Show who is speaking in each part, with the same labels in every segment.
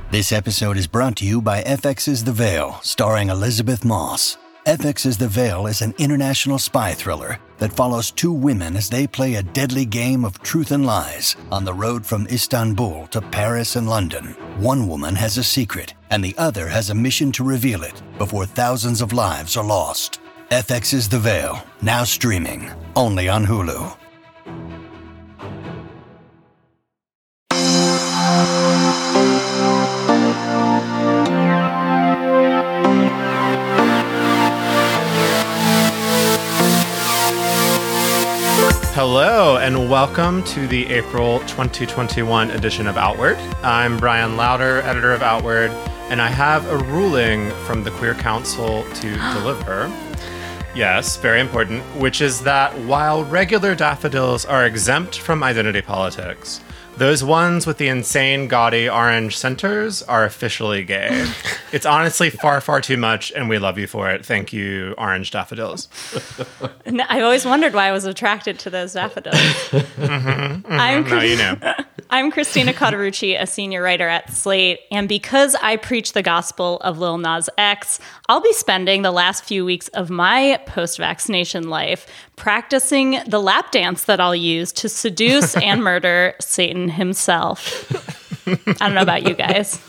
Speaker 1: This episode is brought to you by FX's The Veil, starring Elizabeth Moss. FX's The Veil is an international spy thriller that follows two women as they play a deadly game of truth and lies on the road from Istanbul to Paris and London. One woman has a secret, and the other has a mission to reveal it before thousands of lives are lost. FX's The Veil, now streaming, only on Hulu.
Speaker 2: Hello, and welcome to the April 2021 edition of Outward. I'm Brian Lauder, editor of Outward, and I have a ruling from the Queer Council to deliver. Yes, very important, which is that while regular daffodils are exempt from identity politics, those ones with the insane, gaudy orange centers are officially gay. It's honestly far, far too much, and we love you for it. Thank you, orange daffodils.
Speaker 3: I've always wondered why I was attracted to those daffodils.
Speaker 2: Now you know.
Speaker 3: I'm Christina Cauterucci, a senior writer at Slate, and because I preach the gospel of Lil Nas X, I'll be spending the last few weeks of my post-vaccination life practicing the lap dance that I'll use to seduce and murder Satan himself. I don't know about you guys.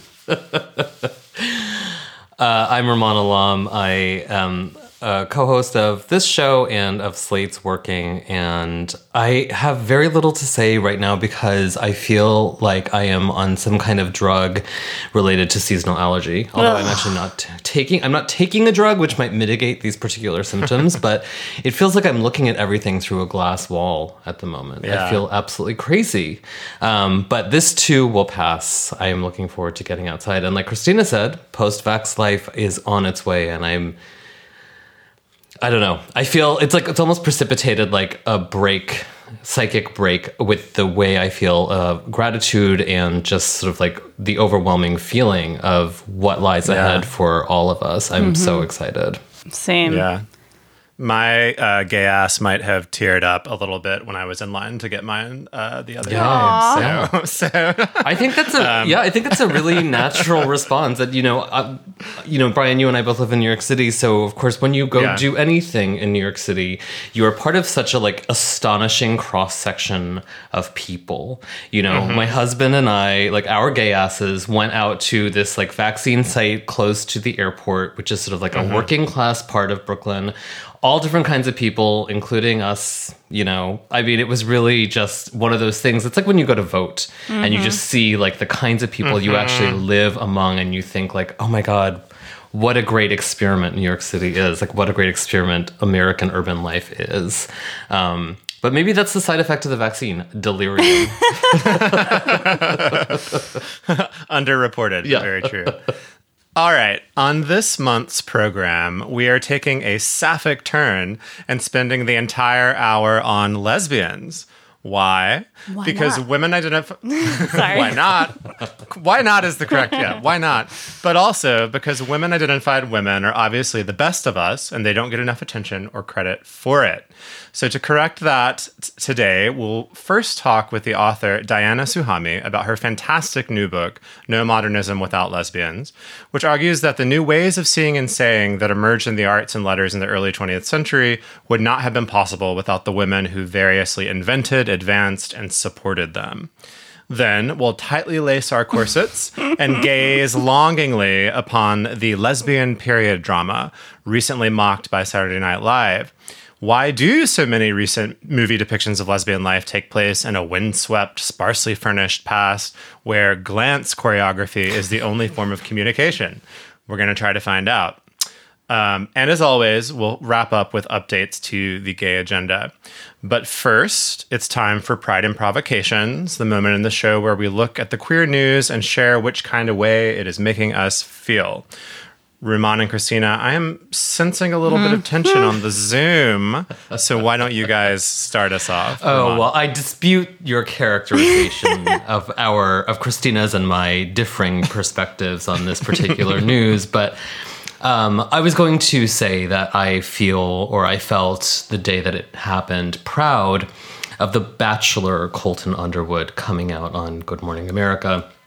Speaker 4: I'm Ramon Alam. I am a co-host of this show and of Slate's Working, and I have very little to say right now because I feel like I am on some kind of drug related to seasonal allergy. Although I'm actually not taking a drug which might mitigate these particular symptoms, but it feels like I'm looking at everything through a glass wall at the moment. Yeah. I feel absolutely crazy. But this too will pass. I am looking forward to getting outside. And like Christina said, post-vax life is on its way, and I don't know. I feel it's almost precipitated like a psychic break with the way I feel gratitude and just sort of like the overwhelming feeling of what lies ahead for all of us. I'm so excited.
Speaker 3: Same.
Speaker 2: Yeah. My gay ass might have teared up a little bit when I was in line to get mine the other day. So
Speaker 4: I think that's a really natural response. That Brian, you and I both live in New York City, so of course when you go do anything in New York City, you are part of such a like astonishing cross section of people. My husband and I, like our gay asses, went out to this like vaccine site close to the airport, which is sort of like a working class part of Brooklyn. All different kinds of people, including us, it was really just one of those things. It's like when you go to vote and you just see like the kinds of people you actually live among, and you think like, oh my God, what a great experiment New York City is. Like what a great experiment American urban life is. But maybe that's the side effect of the vaccine, delirium.
Speaker 2: Underreported, very true. All right, on this month's program, we are taking a sapphic turn and spending the entire hour on lesbians. Why? Because
Speaker 3: not?
Speaker 2: Women identify...
Speaker 3: Sorry.
Speaker 2: Why not? Why not is the correct... Yeah, why not? But also because women-identified women are obviously the best of us, and they don't get enough attention or credit for it. So to correct that today, we'll first talk with the author Diana Suhami about her fantastic new book, No Modernism Without Lesbians, which argues that the new ways of seeing and saying that emerged in the arts and letters in the early 20th century would not have been possible without the women who variously invented, advanced, and supported them. Then we'll tightly lace our corsets and gaze longingly upon the lesbian period drama recently mocked by Saturday Night Live. Why do so many recent movie depictions of lesbian life take place in a windswept, sparsely furnished past where glance choreography is the only form of communication? We're going to try to find out. And as always, we'll wrap up with updates to the gay agenda. But first, it's time for Pride and Provocations, the moment in the show where we look at the queer news and share which kind of way it is making us feel. Ramon and Christina, I am sensing a little bit of tension on the Zoom, so why don't you guys start us off?
Speaker 4: Oh, well, I dispute your characterization of Christina's and my differing perspectives on this particular news, but I was going to say that I felt the day that it happened proud of The Bachelor Colton Underwood coming out on Good Morning America.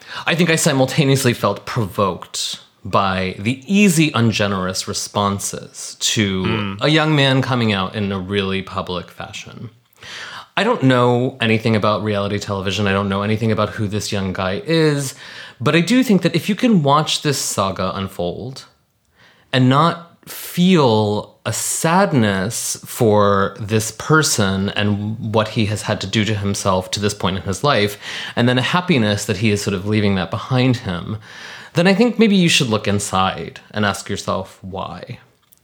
Speaker 4: I think I simultaneously felt provoked by the easy, ungenerous responses to a young man coming out in a really public fashion. I don't know anything about reality television. I don't know anything about who this young guy is. But I do think that if you can watch this saga unfold and not feel a sadness for this person and what he has had to do to himself to this point in his life, and then a happiness that he is sort of leaving that behind him, then I think maybe you should look inside and ask yourself why.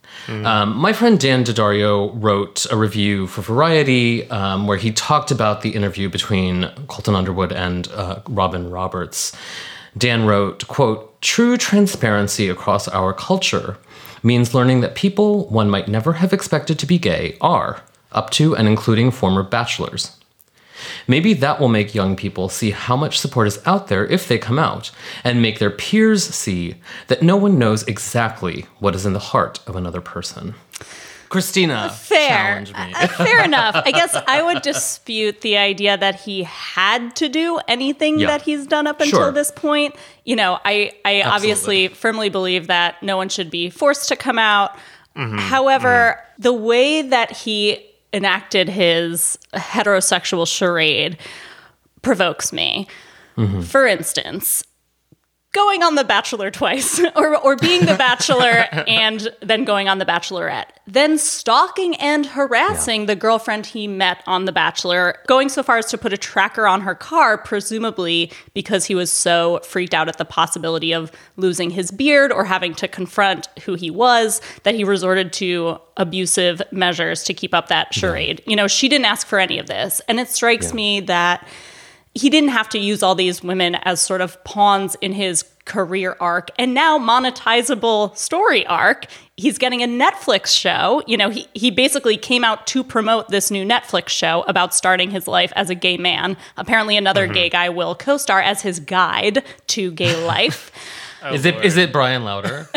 Speaker 4: My friend Dan Daddario wrote a review for Variety where he talked about the interview between Colton Underwood and Robin Roberts. Dan wrote, quote, "True transparency across our culture means learning that people one might never have expected to be gay are, up to and including former bachelors. Maybe that will make young people see how much support is out there if they come out, and make their peers see that no one knows exactly what is in the heart of another person." Christina, challenge me.
Speaker 3: Fair enough. I guess I would dispute the idea that he had to do anything that he's done up until this point. You know, I obviously firmly believe that no one should be forced to come out. However, the way that he enacted his heterosexual charade provokes me. For instance, going on The Bachelor twice, or being The Bachelor and then going on The Bachelorette, then stalking and harassing the girlfriend he met on The Bachelor, going so far as to put a tracker on her car, presumably because he was so freaked out at the possibility of losing his beard or having to confront who he was, that he resorted to abusive measures to keep up that charade. You know, she didn't ask for any of this. And it strikes me that he didn't have to use all these women as sort of pawns in his career arc and now monetizable story arc. He's getting a Netflix show. You know, he basically came out to promote this new Netflix show about starting his life as a gay man. Apparently another gay guy will co-star as his guide to gay life.
Speaker 4: Is it Brian Lauder?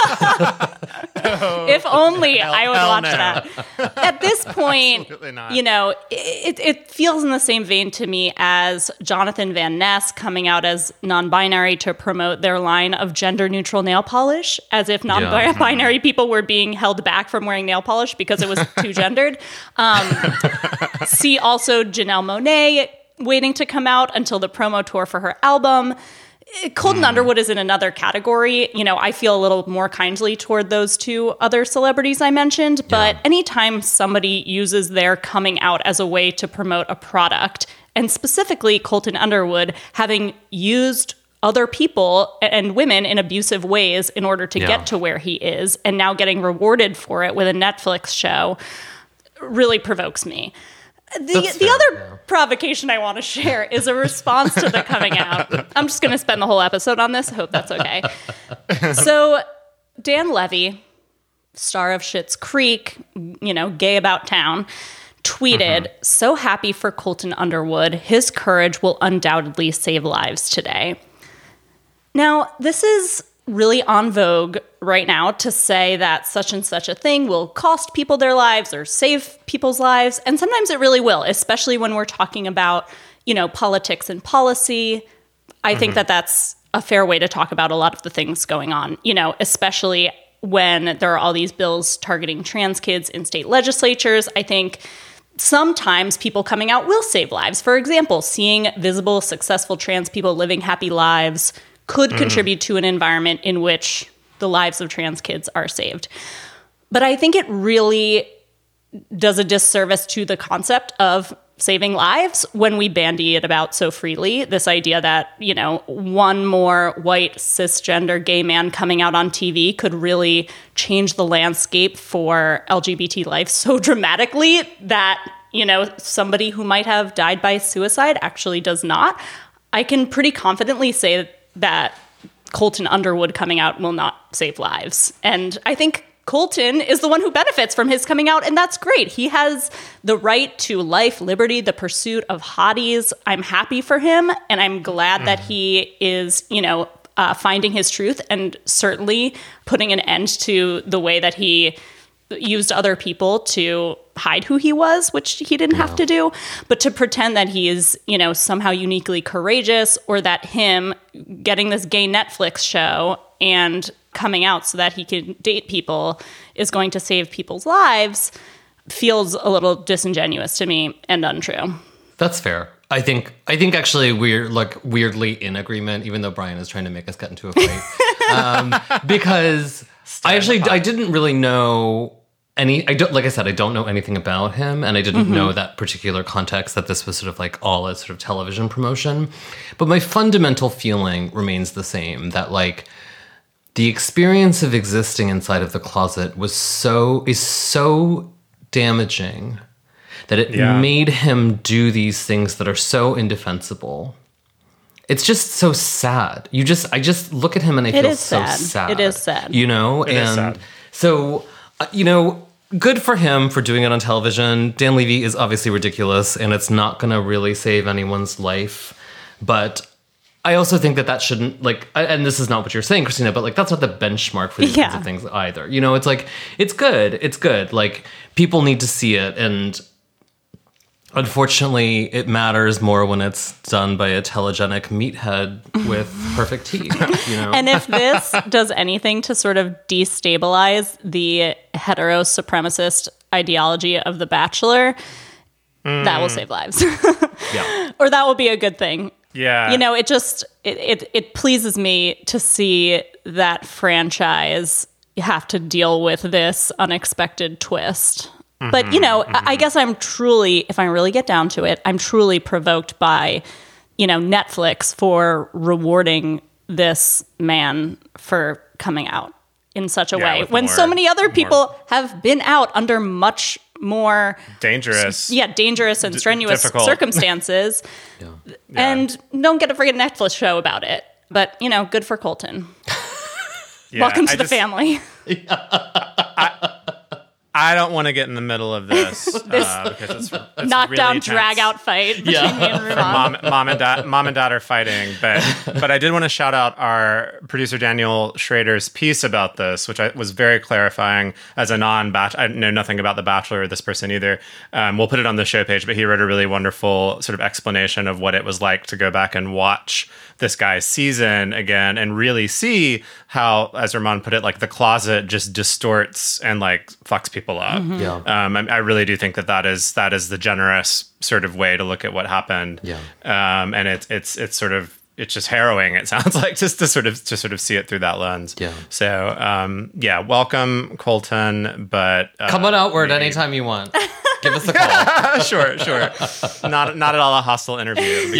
Speaker 3: If only I would watch that. At this point, you know, it feels in the same vein to me as Jonathan Van Ness coming out as non-binary to promote their line of gender-neutral nail polish, as if non-binary people were being held back from wearing nail polish because it was too gendered. See also Janelle Monáe waiting to come out until the promo tour for her album. Colton Underwood is in another category. You know, I feel a little more kindly toward those two other celebrities I mentioned. But anytime somebody uses their coming out as a way to promote a product, and specifically Colton Underwood having used other people and women in abusive ways in order to get to where he is, and now getting rewarded for it with a Netflix show, really provokes me. The other provocation I want to share is a response to the coming out. I'm just going to spend the whole episode on this. I hope that's okay. So Dan Levy, star of Schitt's Creek, you know, gay about town, tweeted, "So happy for Colton Underwood. His courage will undoubtedly save lives today." Now, this is really en vogue right now to say that such and such a thing will cost people their lives or save people's lives. And sometimes it really will, especially when we're talking about, you know, politics and policy. I think that that's a fair way to talk about a lot of the things going on, you know, especially when there are all these bills targeting trans kids in state legislatures. I think sometimes people coming out will save lives. For example, seeing visible, successful trans people living happy lives could contribute to an environment in which the lives of trans kids are saved. But I think it really does a disservice to the concept of saving lives when we bandy it about so freely. This idea that, you know, one more white cisgender gay man coming out on TV could really change the landscape for LGBT life so dramatically that, you know, somebody who might have died by suicide actually does not. I can pretty confidently say that Colton Underwood coming out will not save lives. And I think Colton is the one who benefits from his coming out, and that's great. He has the right to life, liberty, the pursuit of hotties. I'm happy for him, and I'm glad that he is, you know, finding his truth and certainly putting an end to the way that he used other people to hide who he was, which he didn't have to do, but to pretend that he is, somehow uniquely courageous, or that him getting this gay Netflix show and coming out so that he can date people is going to save people's lives feels a little disingenuous to me and untrue.
Speaker 4: That's fair. I think actually we're like weirdly in agreement, even though Brian is trying to make us get into a fight. Because I didn't really know like I said, I don't know anything about him, and I didn't know that particular context, that this was sort of like all a sort of television promotion. But my fundamental feeling remains the same, that like the experience of existing inside of the closet is so damaging that it made him do these things that are so indefensible. It's just so sad. I just look at him and I feel so sad.
Speaker 3: It is sad.
Speaker 2: It is sad.
Speaker 4: So, good for him for doing it on television. Dan Levy is obviously ridiculous, and it's not going to really save anyone's life. But I also think that shouldn't, like, and this is not what you're saying, Christina, but like that's not the benchmark for these kinds of things either. It's like, it's good. Like, people need to see it, and unfortunately, it matters more when it's done by a telegenic meathead with perfect teeth.
Speaker 3: And if this does anything to sort of destabilize the hetero supremacist ideology of The Bachelor, that will save lives. Or that will be a good thing.
Speaker 2: Yeah.
Speaker 3: It pleases me to see that franchise have to deal with this unexpected twist. But, I guess if I really get down to it, I'm truly provoked by, Netflix for rewarding this man for coming out in such a way when so many other people have been out under much more
Speaker 2: dangerous
Speaker 3: and strenuous
Speaker 2: difficult
Speaker 3: circumstances and don't get a friggin' Netflix show about it. But, good for Colton. Welcome to the family.
Speaker 2: I don't want to get in the middle of this because it's
Speaker 3: knockdown
Speaker 2: really
Speaker 3: drag out fight between me and Ruman.
Speaker 2: Mom and dad are fighting, but I did want to shout out our producer Daniel Schrader's piece about this, which was very clarifying as a non-Bachelor. I know nothing about The Bachelor or this person either. We'll put it on the show page, but he wrote a really wonderful sort of explanation of what it was like to go back and watch this guy's season again and really see how, as Ruman put it, like the closet just distorts and like fucks people up. I really do think that is the generous sort of way to look at what happened. And it's sort of, it's just harrowing. It sounds like just to sort of see it through that lens. So welcome Colton, but
Speaker 4: come on outward anytime you want. Give us a call.
Speaker 2: Sure. Not at all a hostile interview. It would be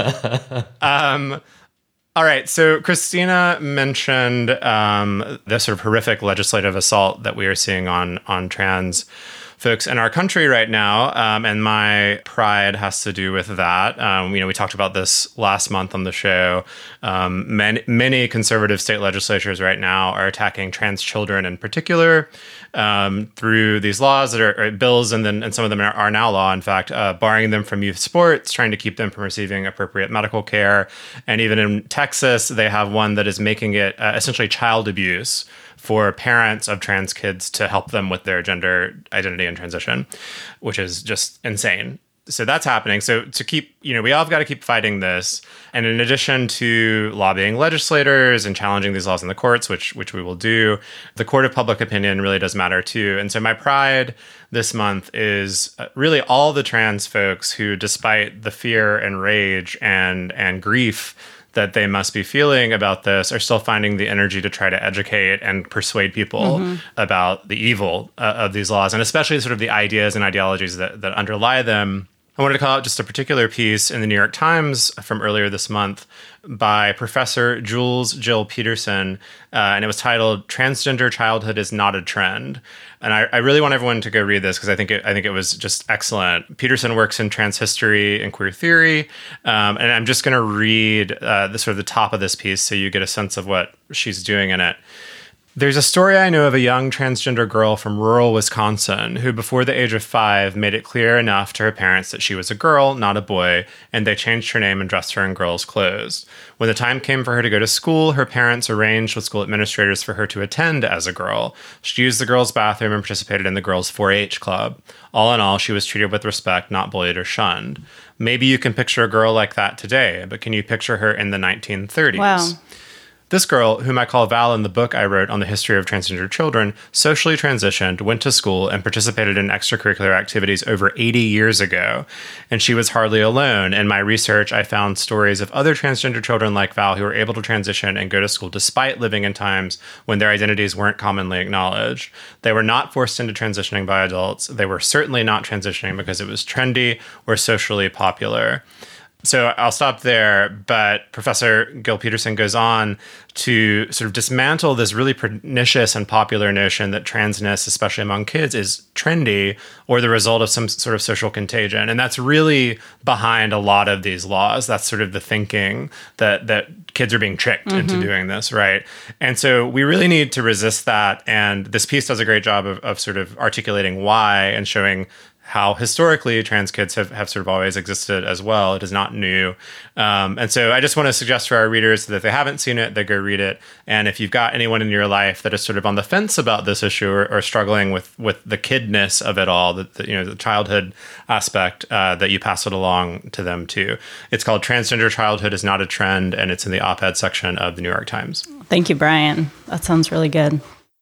Speaker 2: great. All right. So Christina mentioned the sort of horrific legislative assault that we are seeing on trans folks in our country right now. And my pride has to do with that. We talked about this last month on the show. Many conservative state legislatures right now are attacking trans children in particular through these laws that are bills, and some of them are now law, in fact, barring them from youth sports, trying to keep them from receiving appropriate medical care. And even in Texas, they have one that is making it essentially child abuse for parents of trans kids to help them with their gender identity and transition, which is just insane. So that's happening. So to keep, we all have got to keep fighting this. And in addition to lobbying legislators and challenging these laws in the courts, which we will do, the court of public opinion really does matter too. And so my pride this month is really all the trans folks who, despite the fear and rage and grief that they must be feeling about this, are still finding the energy to try to educate and persuade people about the evil of these laws, and especially sort of the ideas and ideologies that underlie them. I wanted to call out just a particular piece in the New York Times from earlier this month by Professor Jules Jill Peterson, and it was titled "Transgender Childhood is Not a Trend." And I really want everyone to go read this because I think it was just excellent. Peterson works in trans history and queer theory, and I'm just going to read the top of this piece so you get a sense of what she's doing in it. There's a story I know of a young transgender girl from rural Wisconsin who, before the age of 5, made it clear enough to her parents that she was a girl, not a boy, and they changed her name and dressed her in girls' clothes. When the time came for her to go to school, her parents arranged with school administrators for her to attend as a girl. She used the girls' bathroom and participated in the girls' 4-H club. All in all, she was treated with respect, not bullied or shunned. Maybe you can picture a girl like that today, but can you picture her in the 1930s?
Speaker 3: Wow.
Speaker 2: This girl, whom I call Val in the book I wrote on the history of transgender children, socially transitioned, went to school, and participated in extracurricular activities over 80 years ago. And she was hardly alone. In my research, I found stories of other transgender children like Val who were able to transition and go to school despite living in times when their identities weren't commonly acknowledged. They were not forced into transitioning by adults. They were certainly not transitioning because it was trendy or socially popular. So I'll stop there, but Professor Gil Peterson goes on to sort of dismantle this really pernicious and popular notion that transness, especially among kids, is trendy or the result of some sort of social contagion. And that's really behind a lot of these laws. That's sort of the thinking that kids are being tricked into doing this, right? And so we really need to resist that. And this piece does a great job of sort of articulating why and showing how historically trans kids have sort of always existed as well. It is not new. And so I just want to suggest for our readers that if they haven't seen it, they go read it. And if you've got anyone in your life that is sort of on the fence about this issue or struggling with the kidness of it all, the childhood aspect, that you pass it along to them too. It's called Transgender Childhood is Not a Trend, and it's in the op-ed section of the New York Times.
Speaker 3: Thank you, Brian. That sounds really good.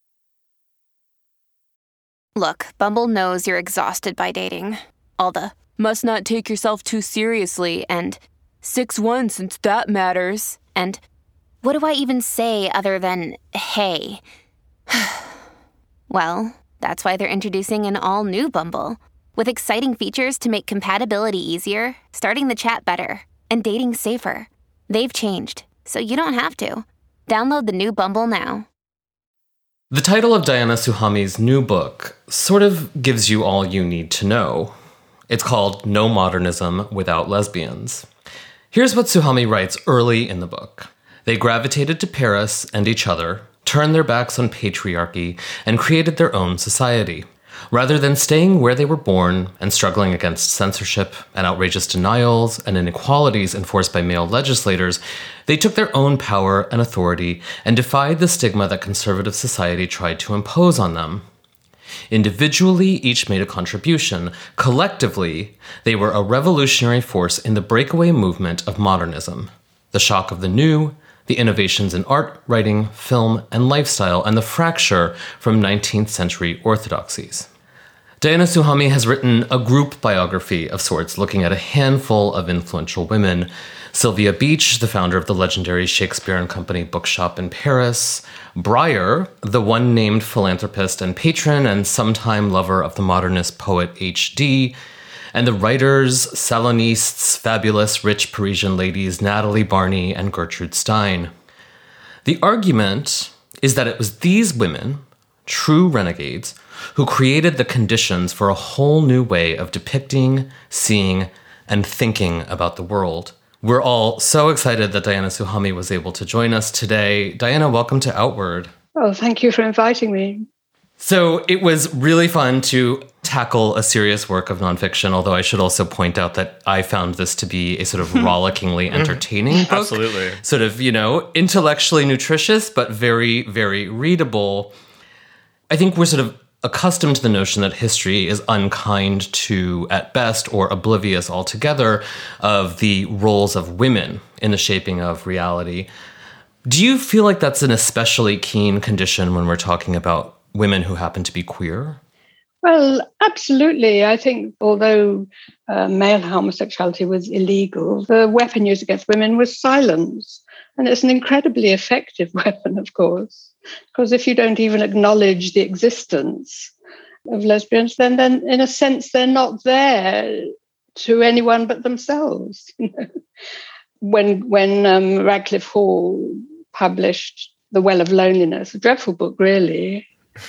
Speaker 5: Look, Bumble knows you're exhausted by dating. All the, must not take yourself too seriously, and 6'1" since that matters. And what do I even say other than, hey? Well, that's why they're introducing an all-new Bumble, with exciting features to make compatibility easier, starting the chat better, and dating safer. They've changed, so you don't have to. Download the new Bumble now.
Speaker 4: The title of Diana Suhami's new book sort of gives you all you need to know. It's called No Modernism Without Lesbians. Here's what Suhami writes early in the book. They gravitated to Paris and each other, turned their backs on patriarchy, and created their own society. Rather than staying where they were born and struggling against censorship and outrageous denials and inequalities enforced by male legislators, they took their own power and authority and defied the stigma that conservative society tried to impose on them. Individually, each made a contribution. Collectively, they were a revolutionary force in the breakaway movement of modernism. The shock of the new, the innovations in art, writing, film, and lifestyle, and the fracture from 19th century orthodoxies. Diana Suhami has written a group biography of sorts looking at a handful of influential women. Sylvia Beach, the founder of the legendary Shakespeare and Company bookshop in Paris. Breyer, the one-named philanthropist and patron and sometime lover of the modernist poet H.D., and the writers, salonists, fabulous rich Parisian ladies Natalie Barney and Gertrude Stein. The argument is that it was these women, true renegades, who created the conditions for a whole new way of depicting, seeing, and thinking about the world. We're all so excited that Diana Suhami was able to join us today. Diana, welcome to Outward.
Speaker 6: Oh, thank you for inviting me.
Speaker 4: So it was really fun to tackle a serious work of nonfiction, although I should also point out that I found this to be a sort of rollickingly entertaining book.
Speaker 2: Absolutely.
Speaker 4: Sort of, intellectually nutritious, but very, very readable. I think we're sort of accustomed to the notion that history is unkind to, at best, or oblivious altogether of the roles of women in the shaping of reality. Do you feel like that's an especially keen condition when we're talking about women who happen to be queer?
Speaker 6: Well, absolutely. I think although male homosexuality was illegal, the weapon used against women was silence. And it's an incredibly effective weapon, of course, because if you don't even acknowledge the existence of lesbians, then in a sense, they're not there to anyone but themselves. When Radcliffe Hall published The Well of Loneliness, a dreadful book, really,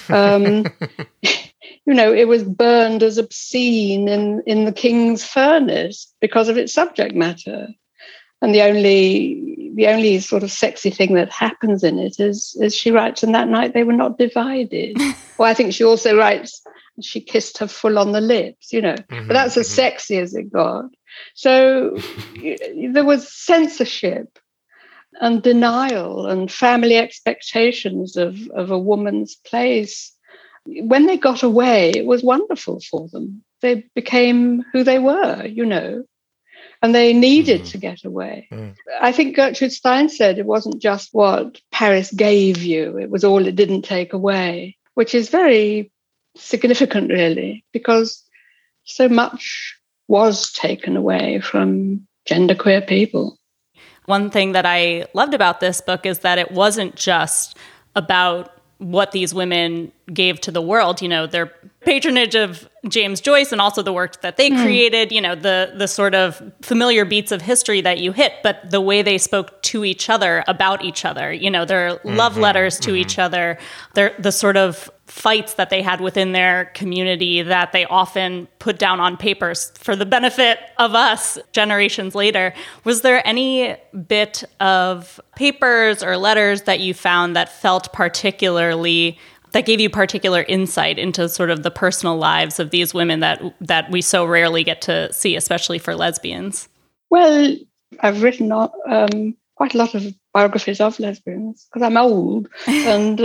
Speaker 6: it was burned as obscene in the king's furnace because of its subject matter. And the only sort of sexy thing that happens in it is she writes, and that night they were not divided. Well, I think she also writes, she kissed her full on the lips, but that's as sexy as it got. So there was censorship and denial and family expectations of a woman's place. When they got away, it was wonderful for them. They became who they were, and they needed to get away. I think Gertrude Stein said it wasn't just what Paris gave you, it was all it didn't take away, which is very significant, really, because so much was taken away from genderqueer people.
Speaker 3: One thing that I loved about this book is that it wasn't just about what these women gave to the world, their patronage of James Joyce and also the work that they created, the sort of familiar beats of history that you hit, but the way they spoke to each other, about each other, their love letters to each other, the sort of fights that they had within their community that they often put down on papers for the benefit of us generations later. Was there any bit of papers or letters that you found that felt that gave you particular insight into sort of the personal lives of these women that we so rarely get to see, especially for lesbians?
Speaker 6: Well, I've written quite a lot of biographies of lesbians because I'm old. And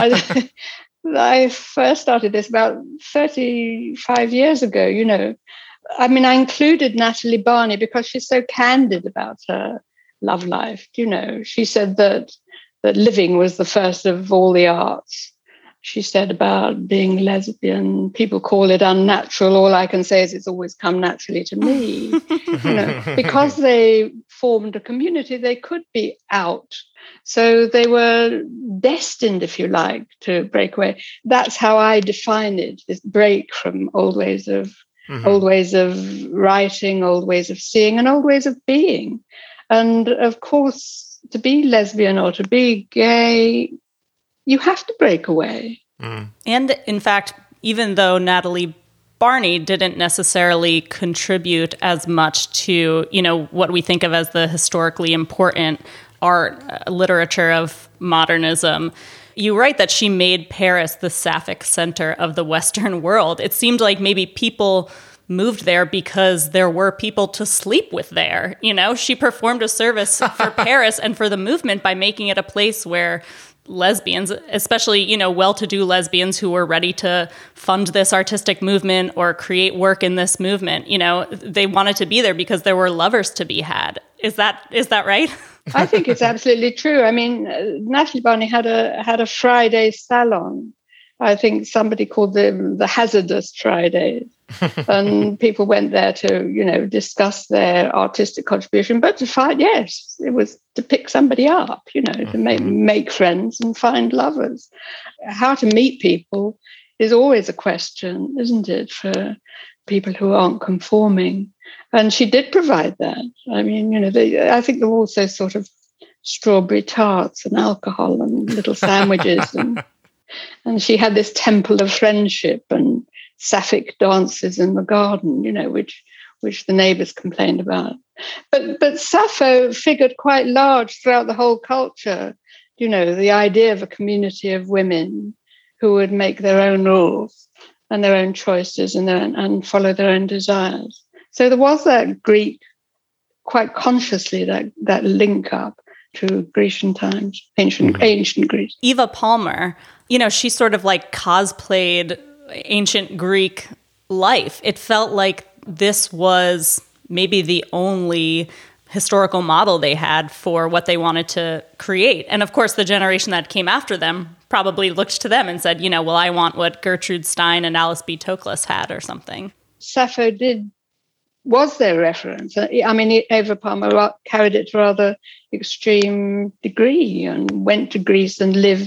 Speaker 6: I first started this about 35 years ago, I included Natalie Barney because she's so candid about her love life. She said that living was the first of all the arts. She said about being lesbian, people call it unnatural. All I can say is it's always come naturally to me. Because they formed a community, they could be out. So they were destined, if you like, to break away. That's how I define it, this break from old ways of writing, old ways of seeing, and old ways of being. And of course, to be lesbian or to be gay, you have to break away.
Speaker 3: And in fact, even though Natalie Barney didn't necessarily contribute as much to, what we think of as the historically important art, literature of modernism, you write that she made Paris the Sapphic center of the Western world. It seemed like maybe people moved there because there were people to sleep with there. She performed a service for Paris and for the movement by making it a place where lesbians, especially, well-to-do lesbians who were ready to fund this artistic movement or create work in this movement, they wanted to be there because there were lovers to be had. Is that right?
Speaker 6: I think it's absolutely true. Natalie Barney had a Friday salon. I think somebody called them the Hazardous Fridays. And people went there to, discuss their artistic contribution, but to find, yes, it was to pick somebody up, to make friends and find lovers. How to meet people is always a question, isn't it, for people who aren't conforming? And she did provide that. I think there were also sort of strawberry tarts and alcohol and little sandwiches. And she had this temple of friendship and sapphic dances in the garden, which the neighbors complained about. But Sappho figured quite large throughout the whole culture, the idea of a community of women who would make their own rules and their own choices and follow their own desires. So there was that Greek, quite consciously, that link up to Grecian times, ancient Greece.
Speaker 3: Eva Palmer, she sort of like cosplayed ancient Greek life. It felt like this was maybe the only historical model they had for what they wanted to create. And of course, the generation that came after them probably looked to them and said, I want what Gertrude Stein and Alice B. Toklas had or something.
Speaker 6: Sappho was their reference. Eva Palmer carried it to a rather extreme degree and went to Greece and lived,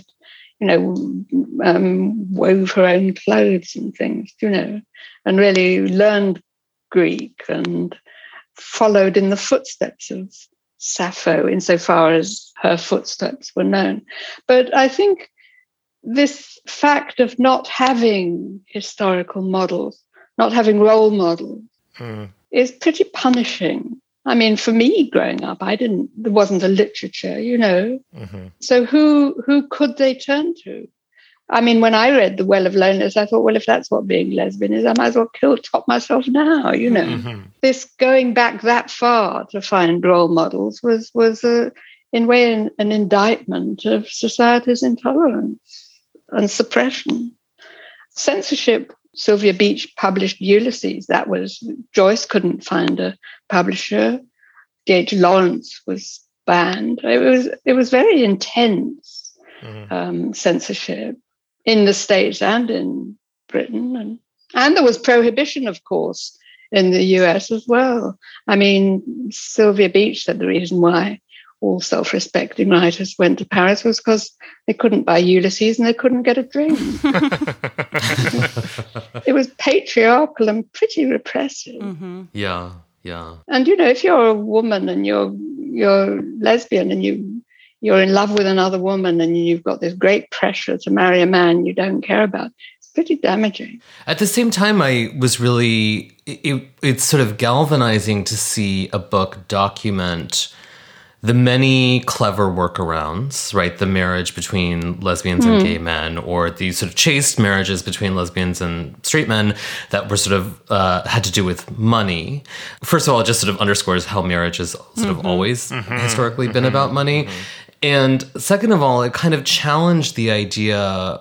Speaker 6: wove her own clothes and things, and really learned Greek and followed in the footsteps of Sappho insofar as her footsteps were known. But I think this fact of not having historical models, not having role models, is pretty punishing. I mean, for me growing up, there wasn't a literature, you know. Mm-hmm. So who could they turn to? I mean, when I read The Well of Loneliness, I thought, well, if that's what being lesbian is, I might as well top myself now, you know. Mm-hmm. This going back that far to find role models was in a way, an indictment of society's intolerance and suppression. Censorship. Sylvia Beach published Ulysses. That was, Joyce couldn't find a publisher. D.H. Lawrence was banned. It was very intense censorship in the States and in Britain. And there was prohibition, of course, in the US as well. I mean, Sylvia Beach said the reason why all self-respecting writers went to Paris was because they couldn't buy Ulysses and they couldn't get a drink. It was patriarchal and pretty repressive.
Speaker 4: Mm-hmm. Yeah.
Speaker 6: And, you know, if you're a woman and you're lesbian and you're in love with another woman and you've got this great pressure to marry a man you don't care about, it's pretty damaging.
Speaker 4: At the same time, I was really, it's sort of galvanizing to see a book document the many clever workarounds, right? The marriage between lesbians and gay men, or the sort of chaste marriages between lesbians and straight men that were sort of had to do with money. First of all, it just sort of underscores how marriage has sort of always historically been about money. And second of all, it kind of challenged the idea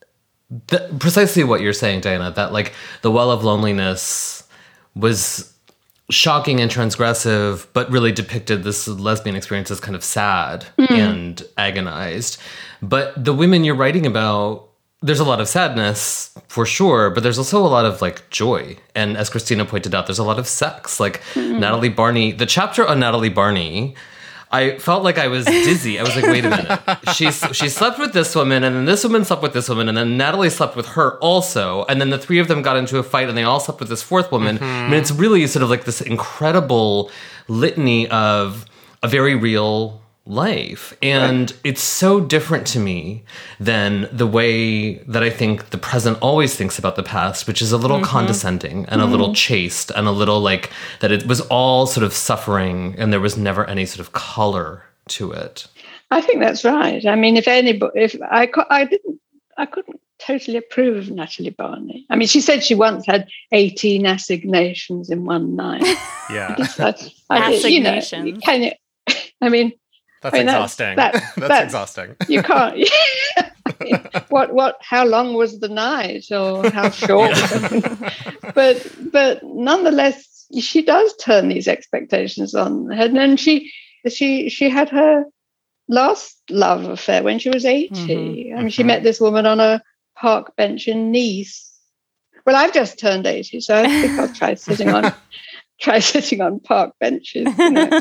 Speaker 4: that precisely what you're saying, Diana, that like The Well of Loneliness was shocking and transgressive, but really depicted this lesbian experience as kind of sad and agonized. But the women you're writing about, there's a lot of sadness for sure, but there's also a lot of like joy. And as Christina pointed out, there's a lot of sex. Like Natalie Barney, the chapter on Natalie Barney, I felt like I was dizzy. I was like, wait a minute. She slept with this woman, and then this woman slept with this woman, and then Natalie slept with her also. And then the three of them got into a fight, and they all slept with this fourth woman. I mean, it's really sort of like this incredible litany of a very real life. And it's so different to me than the way that I think the present always thinks about the past, which is a little condescending and a little chaste and a little like that it was all sort of suffering and there was never any sort of color to it.
Speaker 6: I think that's right. I mean, if I couldn't totally approve of Natalie Barney. I mean, she said she once had 18 assignations in one night.
Speaker 2: Yeah.
Speaker 3: Assignations.
Speaker 6: You know, I mean,
Speaker 2: That's exhausting. That's exhausting.
Speaker 6: You can't. I mean, how long was the night, or how short? But nonetheless, she does turn these expectations on her head. And she had her last love affair when she was 80. I mean, she met this woman on a park bench in Nice. Well, I've just turned 80, so I think I'll try sitting on park benches. You know.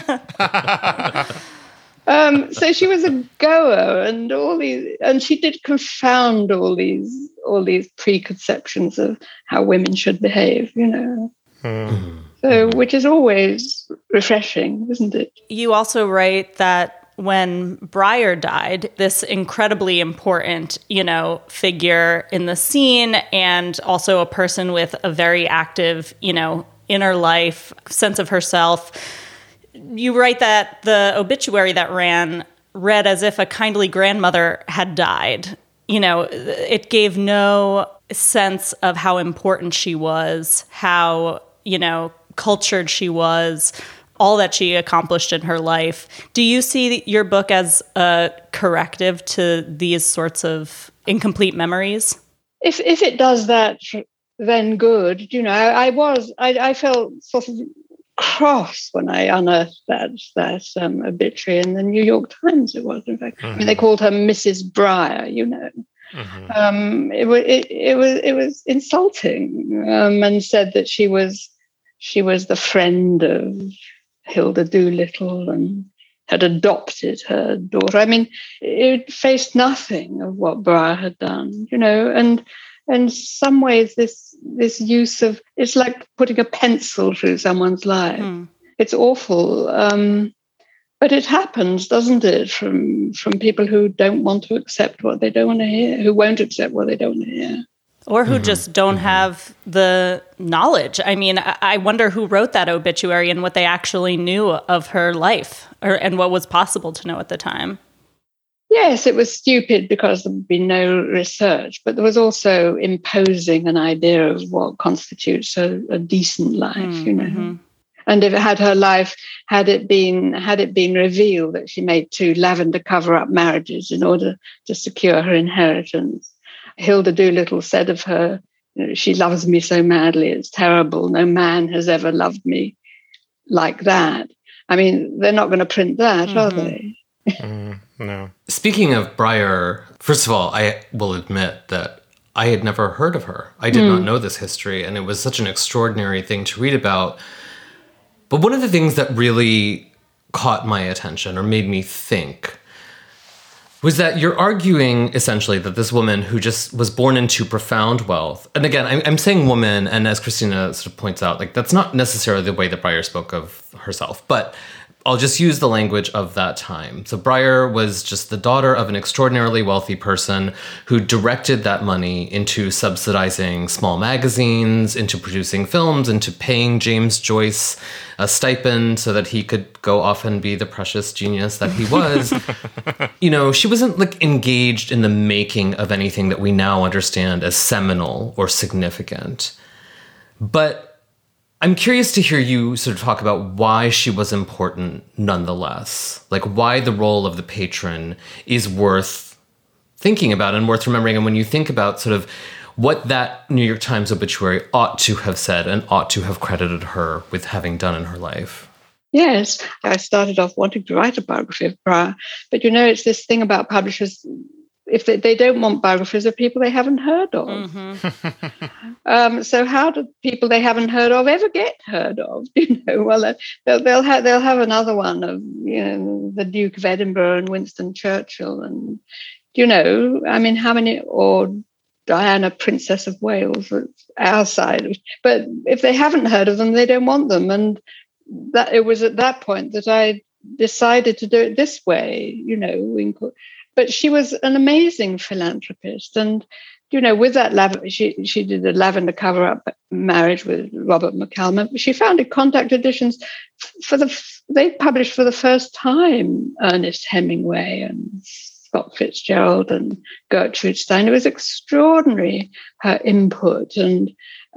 Speaker 6: So she was a goer, and she did confound all these preconceptions of how women should behave, you know. So, which is always refreshing, isn't it?
Speaker 3: You also write that when Briar died, this incredibly important, you know, figure in the scene, and also a person with a very active, you know, inner life, sense of herself. You write that the obituary that read as if a kindly grandmother had died. You know, it gave no sense of how important she was, how, you know, cultured she was, all that she accomplished in her life. Do you see your book as a corrective to these sorts of incomplete memories?
Speaker 6: If it does that, then good. You know, I felt sort of cross when I unearthed that obituary in the New York Times. It was, in fact. I mean, they called her Mrs. Briar. You know, it was insulting, and said that she was the friend of Hilda Doolittle and had adopted her daughter. I mean, it faced nothing of what Briar had done. You know, and in some ways, this use of, it's like putting a pencil through someone's life. It's awful, but it happens, doesn't it? From people who don't want to accept what they don't want to hear, who won't accept what they don't want to hear.
Speaker 3: Or who just don't have the knowledge. I mean, I wonder who wrote that obituary and what they actually knew of her life and what was possible to know at the time.
Speaker 6: Yes, it was stupid because there would be no research, but there was also imposing an idea of what constitutes a decent life, you know. And if it had her life, had it been revealed that she made 2 lavender cover-up marriages in order to secure her inheritance, Hilda Doolittle said of her, you know, she loves me so madly, it's terrible. No man has ever loved me like that. I mean, they're not going to print that, are they?
Speaker 2: No.
Speaker 4: Speaking of Breyer, first of all, I will admit that I had never heard of her. I did not know this history, and it was such an extraordinary thing to read about. But one of the things that really caught my attention or made me think was that you're arguing essentially that this woman who just was born into profound wealth, and again, I'm saying woman, and as Christina sort of points out, like that's not necessarily the way that Breyer spoke of herself, but I'll just use the language of that time. So Breyer was just the daughter of an extraordinarily wealthy person who directed that money into subsidizing small magazines, into producing films, into paying James Joyce a stipend so that he could go off and be the precious genius that he was. You know, she wasn't like engaged in the making of anything that we now understand as seminal or significant. But I'm curious to hear you sort of talk about why she was important nonetheless, like why the role of the patron is worth thinking about and worth remembering. And when you think about sort of what that New York Times obituary ought to have said and ought to have credited her with having done in her life.
Speaker 6: Yes, I started off wanting to write a biography of Breyer, but you know, it's this thing about publishers. If they don't want biographies of people they haven't heard of. So how do people they haven't heard of ever get heard of? You know, well, they'll have another one of, you know, the Duke of Edinburgh and Winston Churchill, and you know, I mean, how many, or Diana, Princess of Wales, our side. But if they haven't heard of them, they don't want them, and that it was at that point that I decided to do it this way. You know, but she was an amazing philanthropist. And, you know, with that, she did a lavender cover-up marriage with Robert McCallum. She founded Contact Editions. They published for the first time Ernest Hemingway and Scott Fitzgerald and Gertrude Stein. It was extraordinary, her input and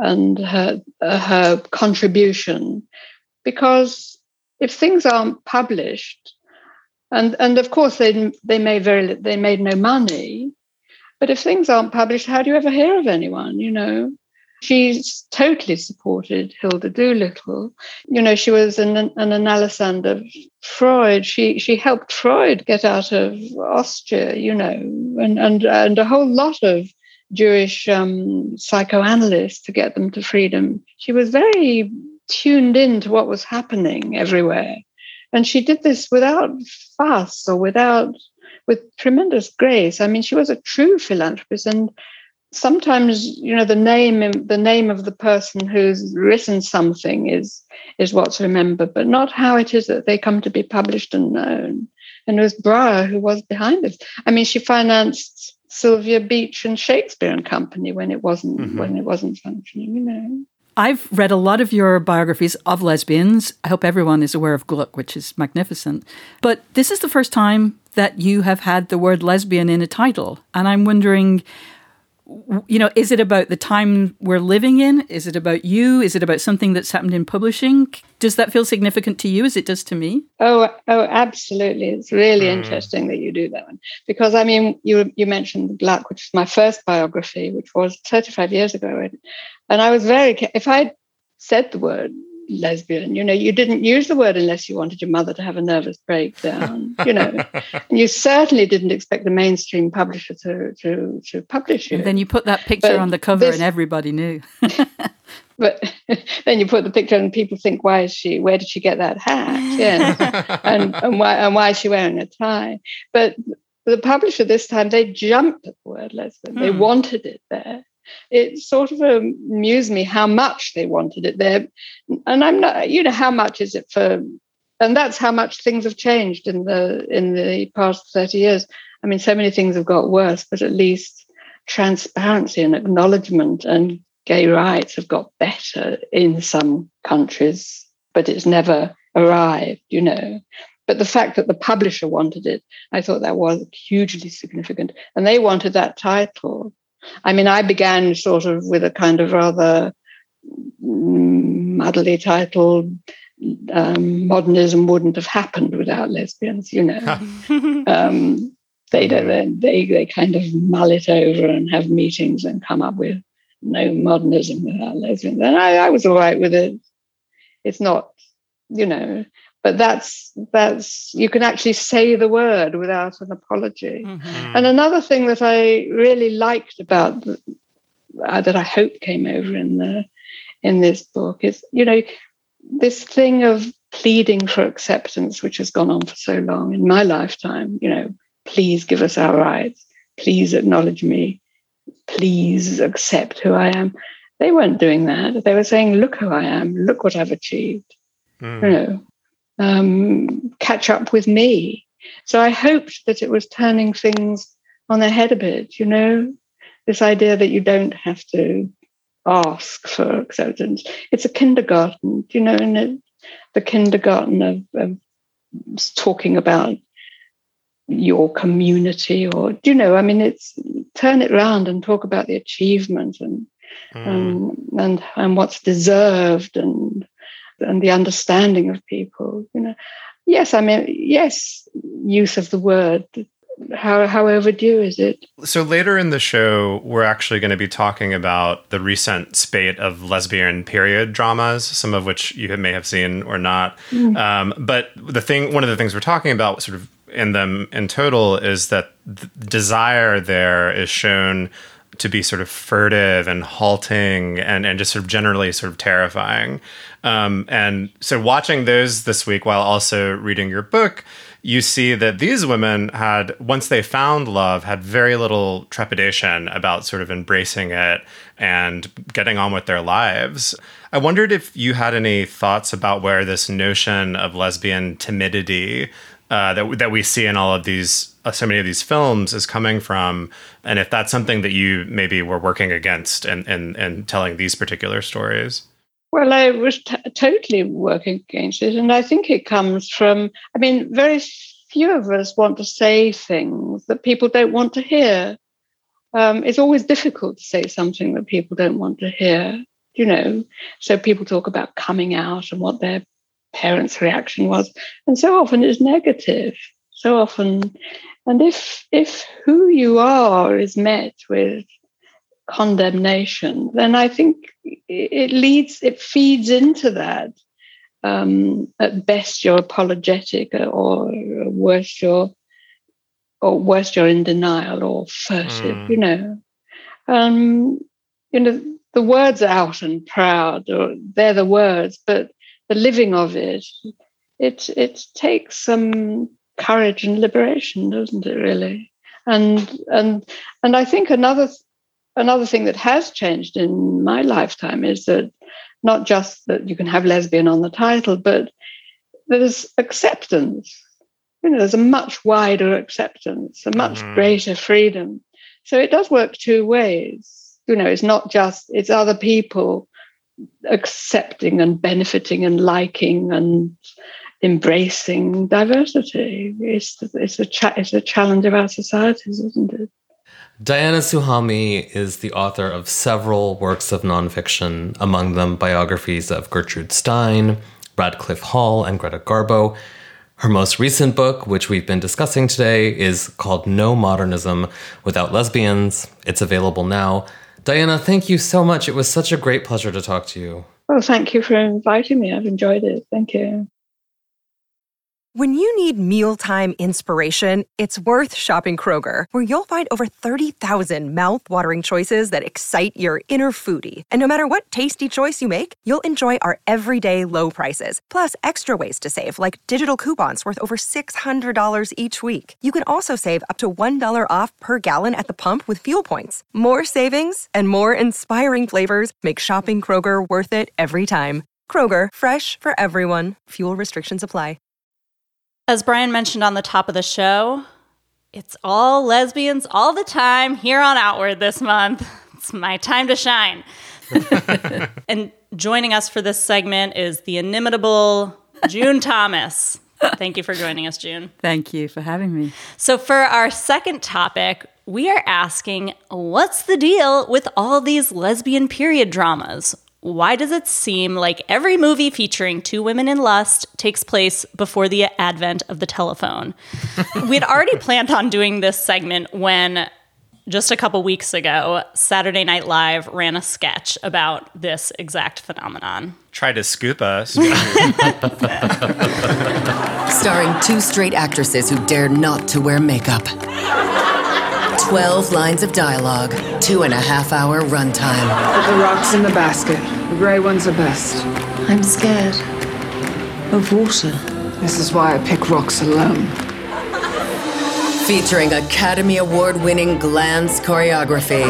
Speaker 6: her contribution. Because if things aren't published, and of course they made no money, but if things aren't published, how do you ever hear of anyone? You know, she's totally supported Hilda Doolittle. You know, she was an analysand of Freud. She helped Freud get out of Austria. You know, and a whole lot of Jewish psychoanalysts to get them to freedom. She was very tuned in to what was happening everywhere. And she did this without fuss or with tremendous grace. I mean, she was a true philanthropist. And sometimes, you know, the name of the person who's written something is what's remembered, but not how it is that they come to be published and known. And it was Breyer who was behind this. I mean, she financed Sylvia Beach and Shakespeare and Company when it wasn't functioning, you know.
Speaker 7: I've read a lot of your biographies of lesbians. I hope everyone is aware of Gluck, which is magnificent. But this is the first time that you have had the word lesbian in a title. And I'm wondering, you know, is it about the time we're living in? Is it about you? Is it about something that's happened in publishing? Does that feel significant to you as it does to me?
Speaker 6: Oh, absolutely. It's really interesting that you do that one. Because, I mean, you mentioned Gluck, which is my first biography, which was 35 years ago. And I was if I said the word lesbian, you know, you didn't use the word unless you wanted your mother to have a nervous breakdown, you know. And you certainly didn't expect the mainstream publisher to publish you.
Speaker 7: And then you put that picture on the cover and everybody knew.
Speaker 6: But then you put the picture and people think, where did she get that hat? Yeah. and why is she wearing a tie? But the publisher this time, they jumped at the word lesbian. They wanted it there. It sort of amused me how much they wanted it there. And I'm not, you know, how much is it for, and that's how much things have changed in the past 30 years. I mean, so many things have got worse, but at least transparency and acknowledgement and gay rights have got better in some countries, but it's never arrived, But the fact that the publisher wanted it, I thought that was hugely significant. And they wanted that title. I mean, I began sort of with a kind of rather muddly title, Modernism Wouldn't Have Happened Without Lesbians, They kind of mull it over and have meetings and come up with no modernism without lesbians. And I was all right with it. It's not, but that's you can actually say the word without an apology. Mm-hmm. And another thing that I really liked about that I hope came over in this book is, this thing of pleading for acceptance, which has gone on for so long in my lifetime, please give us our rights, please acknowledge me, please accept who I am. They weren't doing that. They were saying, look who I am, look what I've achieved, catch up with me. So I hoped that it was turning things on their head a bit, this idea that you don't have to ask for acceptance. It's a kindergarten, and the kindergarten of talking about your community, or it's turn it around and talk about the achievement and what's deserved and the understanding of people. Yes, use of the word. How overdue is it?
Speaker 2: So later in the show, we're actually going to be talking about the recent spate of lesbian period dramas, some of which you may have seen or not. But one of the things we're talking about sort of in them in total is that the desire there is shown to be sort of furtive and halting and just sort of generally sort of terrifying. And so watching those this week while also reading your book, you see that these women had, once they found love, had very little trepidation about sort of embracing it and getting on with their lives. I wondered if you had any thoughts about where this notion of lesbian timidity that we see in all of these, so many of these films is coming from, and if that's something that you maybe were working against in telling these particular stories.
Speaker 6: Well, I was totally working against it. And I think it comes from, very few of us want to say things that people don't want to hear. It's always difficult to say something that people don't want to hear, So people talk about coming out and what their parents' reaction was. And so often it's negative. So often. And if who you are is met with condemnation, then I think it feeds into that. At best, you're apologetic, or worse, you're in denial or furtive. The words out and proud, or they're the words, but the living of it takes some courage and liberation, doesn't it? Really, and I think another thing that has changed in my lifetime is that not just that you can have lesbian on the title, but there's acceptance. There's a much wider acceptance, a much greater freedom. So it does work two ways. It's not just, it's other people accepting and benefiting and liking and embracing diversity. It's a challenge of our societies, isn't it?
Speaker 4: Diana Suhami is the author of several works of nonfiction, among them biographies of Gertrude Stein, Radcliffe Hall, and Greta Garbo. Her most recent book, which we've been discussing today, is called No Modernism Without Lesbians. It's available now. Diana, thank you so much. It was such a great pleasure to talk to you.
Speaker 6: Well, thank you for inviting me. I've enjoyed it. Thank you.
Speaker 8: When you need mealtime inspiration, it's worth shopping Kroger, where you'll find over 30,000 mouth-watering choices that excite your inner foodie. And no matter what tasty choice you make, you'll enjoy our everyday low prices, plus extra ways to save, like digital coupons worth over $600 each week. You can also save up to $1 off per gallon at the pump with fuel points. More savings and more inspiring flavors make shopping Kroger worth it every time. Kroger, fresh for everyone. Fuel restrictions apply.
Speaker 3: As Brian mentioned on the top of the show, It's all lesbians all the time here on Outward this month. It's my time to shine. And joining us for this segment is the inimitable June Thomas. Thank you for joining us, June.
Speaker 7: Thank you for having me.
Speaker 3: So for our second topic, we are asking, what's the deal with all these lesbian period dramas? Why does it seem like every movie featuring two women in lust takes place before the advent of the telephone? We'd already planned on doing this segment when, just a couple weeks ago, Saturday Night Live ran a sketch about this exact phenomenon.
Speaker 2: Tried to scoop us.
Speaker 9: Starring two straight actresses who dare not to wear makeup. 12 lines of dialogue, 2.5-hour runtime.
Speaker 10: Put the rocks in the basket. The gray ones are best.
Speaker 9: I'm scared of water.
Speaker 10: This is why I pick rocks alone.
Speaker 9: Featuring Academy Award-winning glance choreography.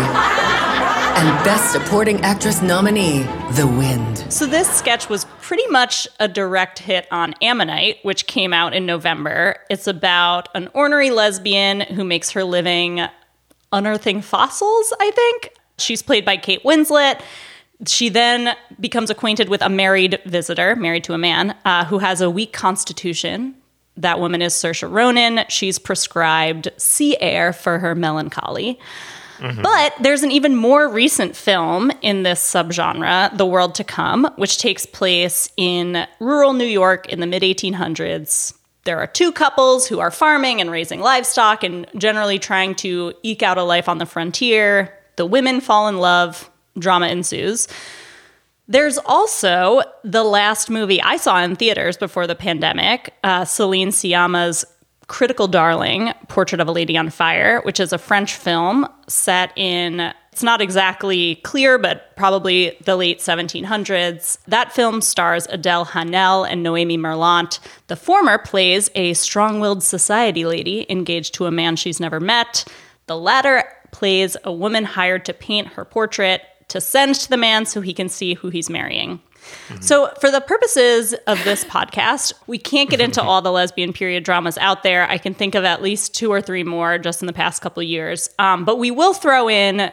Speaker 9: And Best Supporting Actress nominee, The Wind.
Speaker 3: So this sketch was pretty much a direct hit on Ammonite, which came out in November. It's about an ornery lesbian who makes her living unearthing fossils, I think. She's played by Kate Winslet. She then becomes acquainted with a married visitor, married to a man, who has a weak constitution. That woman is Saoirse Ronan. She's prescribed sea air for her melancholy. Mm-hmm. But there's an even more recent film in this subgenre, The World to Come, which takes place in rural New York in the mid-1800s. There are two couples who are farming and raising livestock and generally trying to eke out a life on the frontier. The women fall in love. Drama ensues. There's also the last movie I saw in theaters before the pandemic, Celine Sciamma's critical darling, Portrait of a Lady on Fire, which is a French film set in, it's not exactly clear, but probably the late 1700s. That film stars Adèle Haenel and Noémie Merlant. The former plays a strong-willed society lady engaged to a man she's never met. The latter plays a woman hired to paint her portrait to send to the man so he can see who he's marrying. Mm-hmm. So for the purposes of this podcast, we can't get into all the lesbian period dramas out there. I can think of at least 2 or 3 more just in the past couple of years. But we will throw in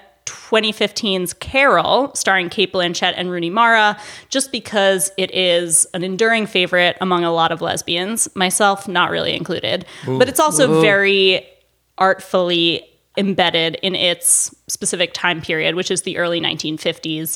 Speaker 3: 2015's Carol, starring Cate Blanchett and Rooney Mara, just because it is an enduring favorite among a lot of lesbians, myself not really included. Ooh. But it's also very artfully embedded in its specific time period, which is the early 1950s.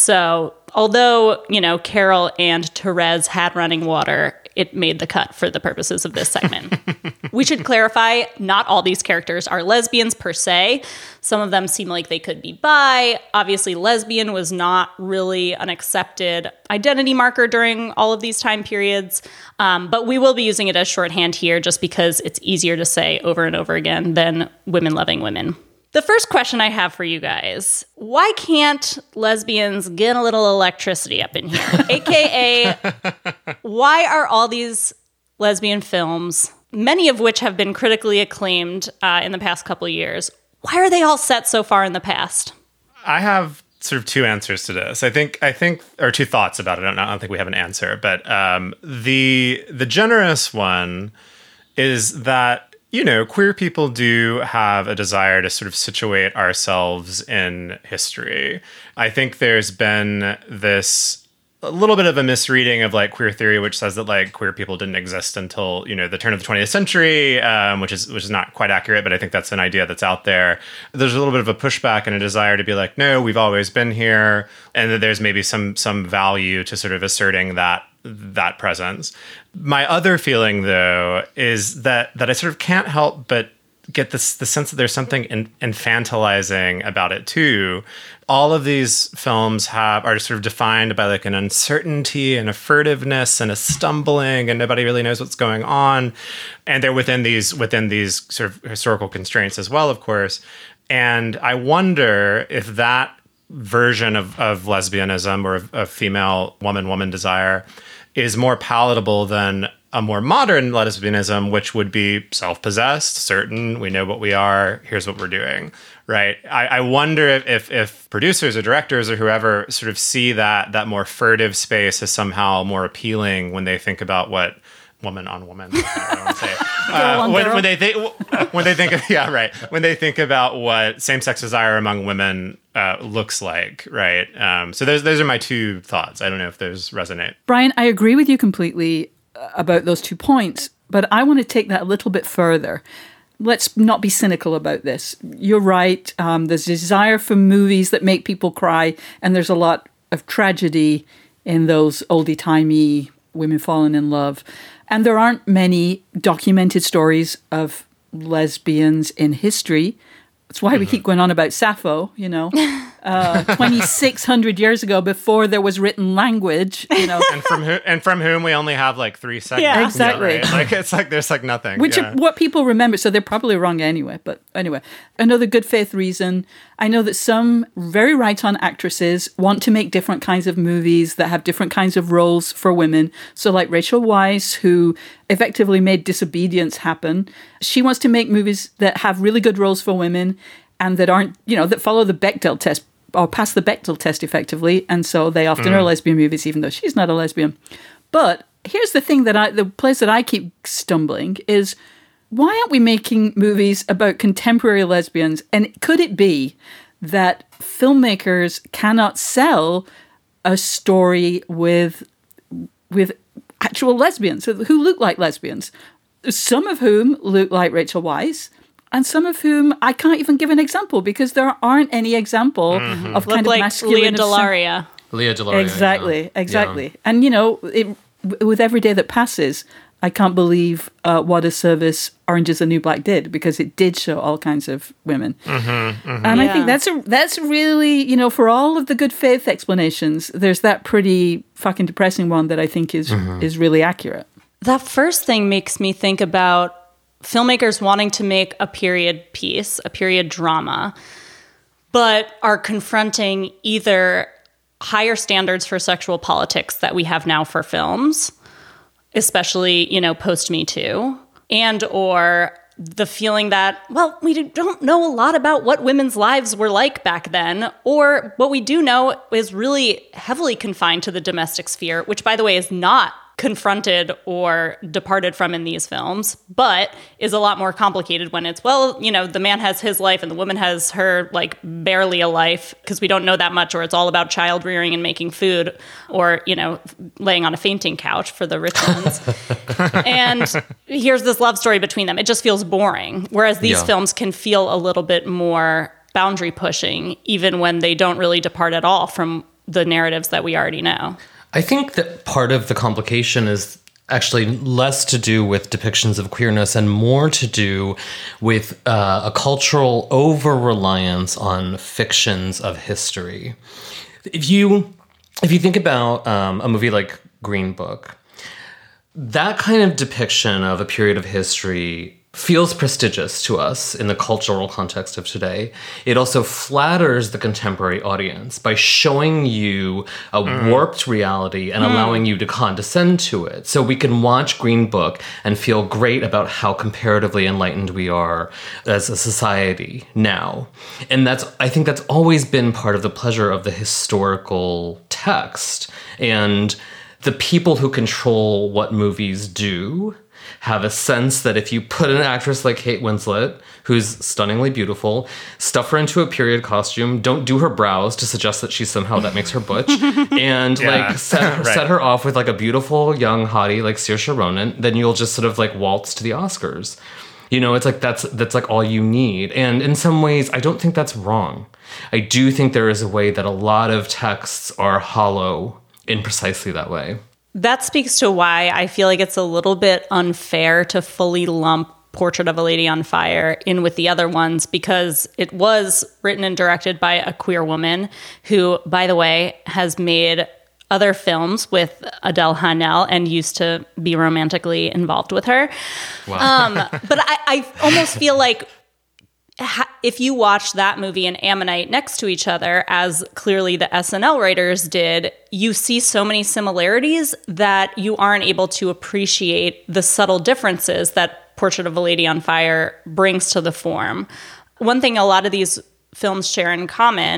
Speaker 3: So although, Carol and Therese had running water, it made the cut for the purposes of this segment. We should clarify, not all these characters are lesbians per se. Some of them seem like they could be bi. Obviously, lesbian was not really an accepted identity marker during all of these time periods. But we will be using it as shorthand here just because it's easier to say over and over again than women loving women. The first question I have for you guys, why can't lesbians get a little electricity up in here? AKA, why are all these lesbian films, many of which have been critically acclaimed in the past couple of years, why are they all set so far in the past?
Speaker 2: I have sort of 2 answers to this. I think, or 2 thoughts about it. I don't think we have an answer, but the generous one is that, queer people do have a desire to sort of situate ourselves in history. I think there's been a little bit of a misreading of queer theory, which says that queer people didn't exist until, the turn of the 20th century, which is not quite accurate, but I think that's an idea that's out there. There's a little bit of a pushback and a desire to be no, we've always been here. And that there's maybe some value to sort of asserting that presence. My other feeling, though, is that I sort of can't help but get the sense that there's something infantilizing about it, too. All of these films are sort of defined by an uncertainty and a furtiveness and a stumbling, and nobody really knows what's going on. And they're within these sort of historical constraints as well, of course. And I wonder if that version of lesbianism or of female woman desire is more palatable than a more modern lesbianism, which would be self-possessed, certain, we know what we are, here's what we're doing, right? I wonder if producers or directors or whoever sort of see that more furtive space as somehow more appealing when they think about what woman on woman. That's not what I want to say. When they think of, yeah, right. When they think about what same-sex desire among women looks like, right? So those are my two thoughts. I don't know if those resonate.
Speaker 7: Brian, I agree with you completely about those 2 points, but I want to take that a little bit further. Let's not be cynical about this. You're right. There's a desire for movies that make people cry, and there's a lot of tragedy in those oldie-timey women falling in love. And there aren't many documented stories of lesbians in history. That's why we keep going on about Sappho, 2,600 years ago, before there was written language,
Speaker 2: and from whom we only have like 3 seconds.
Speaker 7: Yeah, exactly.
Speaker 2: Right? Like it's like there's like nothing.
Speaker 7: Which are what people remember, so they're probably wrong anyway. But anyway, another good faith reason. I know that some very right-on actresses want to make different kinds of movies that have different kinds of roles for women. So like Rachel Weisz, who effectively made Disobedience happen. She wants to make movies that have really good roles for women and that aren't, that follow the Bechdel test or pass the Bechdel test effectively. And so they often are lesbian movies, even though she's not a lesbian. But here's the thing the place that I keep stumbling is, why aren't we making movies about contemporary lesbians? And could it be that filmmakers cannot sell a story with actual lesbians who look like lesbians, some of whom look like Rachel Weisz, and some of whom I can't even give an example because there aren't any example of kind of masculine.
Speaker 3: Leah DeLaria.
Speaker 4: Leah DeLaria.
Speaker 7: Exactly. Yeah. And, with every day that passes, I can't believe what a service Orange is the New Black did, because it did show all kinds of women. And I think that's really, for all of the good faith explanations, there's that pretty fucking depressing one that I think is really accurate.
Speaker 3: That first thing makes me think about filmmakers wanting to make a period piece, a period drama, but are confronting either higher standards for sexual politics that we have now for films, especially, post Me Too, and or the feeling that, well, we don't know a lot about what women's lives were like back then, or what we do know is really heavily confined to the domestic sphere, which, by the way, is not confronted or departed from in these films, but is a lot more complicated when it's, the man has his life and the woman has her, like, barely a life, because we don't know that much, or it's all about child rearing and making food, or, laying on a fainting couch for the rich ones. And here's this love story between them. It just feels boring. Whereas these films can feel a little bit more boundary pushing, even when they don't really depart at all from the narratives that we already know.
Speaker 4: I think that part of the complication is actually less to do with depictions of queerness and more to do with a cultural over-reliance on fictions of history. If you think about a movie like Green Book, that kind of depiction of a period of history feels prestigious to us in the cultural context of today. It also flatters the contemporary audience by showing you a warped reality and allowing you to condescend to it. So we can watch Green Book and feel great about how comparatively enlightened we are as a society now. And I think that's always been part of the pleasure of the historical text. And the people who control what movies do have a sense that if you put an actress like Kate Winslet, who's stunningly beautiful, stuff her into a period costume, don't do her brows to suggest that she's somehow, that makes her butch, and set her off with like a beautiful young hottie like Saoirse Ronan, then you'll just sort of like waltz to the Oscars. It's like that's like all you need. And in some ways, I don't think that's wrong. I do think there is a way that a lot of texts are hollow in precisely that way.
Speaker 3: That speaks to why I feel like it's a little bit unfair to fully lump Portrait of a Lady on Fire in with the other ones, because it was written and directed by a queer woman who, by the way, has made other films with Adele Haenel and used to be romantically involved with her. Wow. But I almost feel like if you watch that movie and Ammonite next to each other, as clearly the SNL writers did, you see so many similarities that you aren't able to appreciate the subtle differences that Portrait of a Lady on Fire brings to the form. One thing a lot of these films share in common,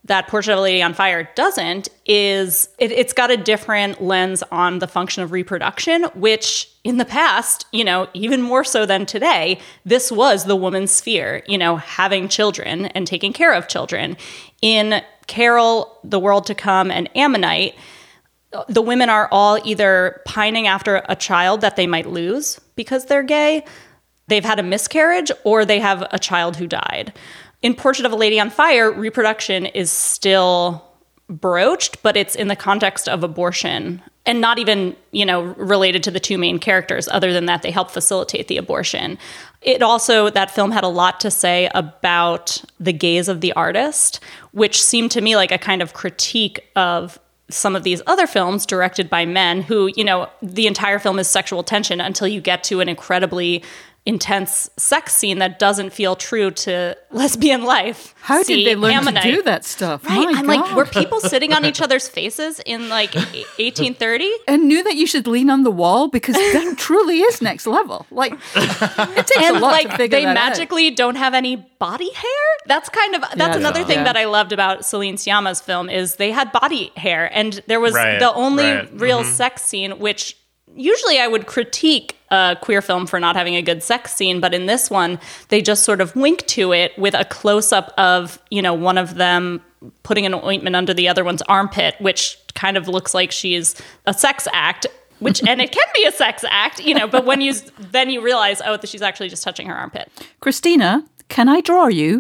Speaker 3: that Portrait of a Lady on Fire doesn't is it's got a different lens on the function of reproduction, which in the past, even more so than today, this was the woman's sphere, having children and taking care of children. In Carol, The World to Come, and Ammonite, the women are all either pining after a child that they might lose because they're gay, they've had a miscarriage, or they have a child who died. In Portrait of a Lady on Fire, reproduction is still broached, but it's in the context of abortion and not even, related to the two main characters. Other than that, they help facilitate the abortion. That film had a lot to say about the gaze of the artist, which seemed to me like a kind of critique of some of these other films directed by men who, the entire film is sexual tension until you get to an incredibly intense sex scene that doesn't feel true to lesbian life.
Speaker 7: How did they learn
Speaker 3: Ammonite.
Speaker 7: to do that stuff?
Speaker 3: Right?
Speaker 7: My
Speaker 3: I'm
Speaker 7: God.
Speaker 3: like, were people sitting on each other's faces in 1830?
Speaker 7: And knew that you should lean on the wall because that truly is next level. Like, it takes a lot to figure
Speaker 3: they
Speaker 7: that
Speaker 3: magically don't have any body hair. That's another thing that I loved about Celine Sciamma's film is they had body hair, and there was the only real sex scene, which usually I would critique a queer film for not having a good sex scene, but in this one, they just sort of wink to it with a close-up of, one of them putting an ointment under the other one's armpit, which kind of looks like she's a sex act, and it can be a sex act, but when you realize, she's actually just touching her armpit.
Speaker 7: Christina, can I draw you?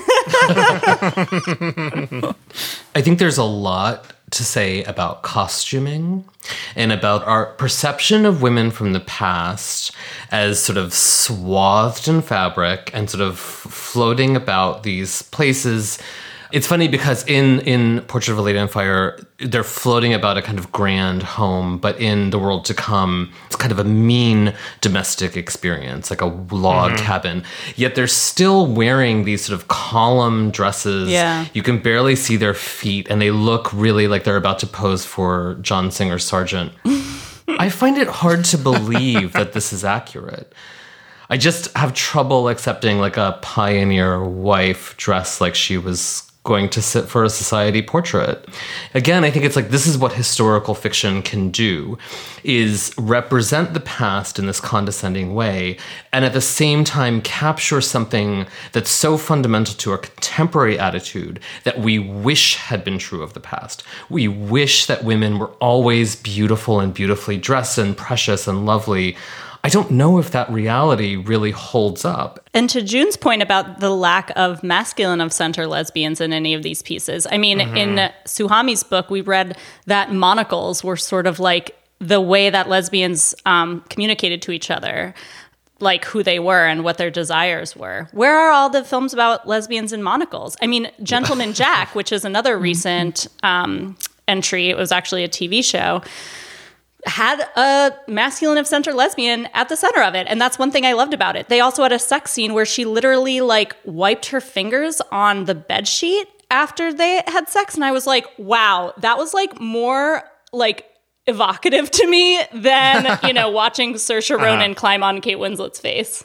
Speaker 4: I think there's a lot to say about costuming and about our perception of women from the past as sort of swathed in fabric and sort of floating about these places. It's funny because in Portrait of a Lady on Fire, they're floating about a kind of grand home, but in The World to Come, it's kind of a mean domestic experience, like a log cabin. Yet they're still wearing these sort of column dresses.
Speaker 3: Yeah.
Speaker 4: You can barely see their feet, and they look really like they're about to pose for John Singer Sargent. I find it hard to believe that this is accurate. I just have trouble accepting like a pioneer wife dressed like she was going to sit for a society portrait. Again, I think it's like this is what historical fiction can do, is represent the past in this condescending way and at the same time capture something that's so fundamental to our contemporary attitude that we wish had been true of the past. We wish that women were always beautiful and beautifully dressed and precious and lovely. I don't know if that reality really holds up.
Speaker 3: And to June's point about the lack of masculine of center lesbians in any of these pieces, I mean, in Suhami's book, we read that monocles were sort of like the way that lesbians communicated to each other, like who they were and what their desires were. Where are all the films about lesbians in monocles? I mean, Gentleman Jack, which is another recent entry, it was actually a TV show, had a masculine of center lesbian at the center of it. And that's one thing I loved about it. They also had a sex scene where she literally wiped her fingers on the bed sheet after they had sex. And I was like, wow, that was more evocative to me than, watching Saoirse Ronan climb on Kate Winslet's face.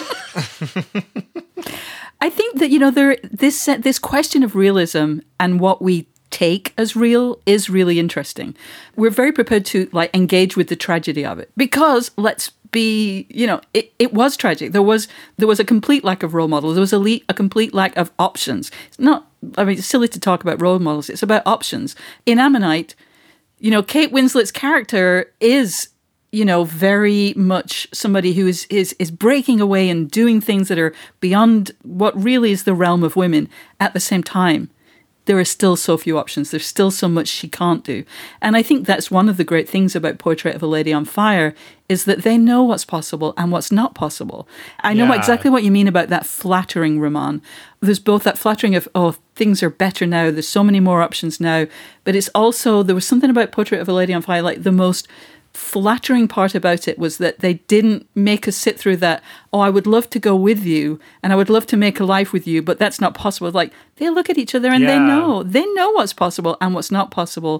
Speaker 7: I think that, this question of realism and what we take as real is really interesting. We're very prepared to engage with the tragedy of it because let's be, it was tragic. There was a complete lack of role models. There was a complete lack of options. It's silly to talk about role models. It's about options. In Ammonite, Kate Winslet's character is, very much somebody who is breaking away and doing things that are beyond what really is the realm of women. At the same time, there are still so few options. There's still so much she can't do. And I think that's one of the great things about Portrait of a Lady on Fire is that they know what's possible and what's not possible. I know exactly what you mean about that flattering roman. There's both that flattering of, things are better now. There's so many more options now. But it's also, there was something about Portrait of a Lady on Fire, the most flattering part about it was that they didn't make us sit through that, I would love to go with you and I would love to make a life with you, but that's not possible. They look at each other and they know what's possible and what's not possible.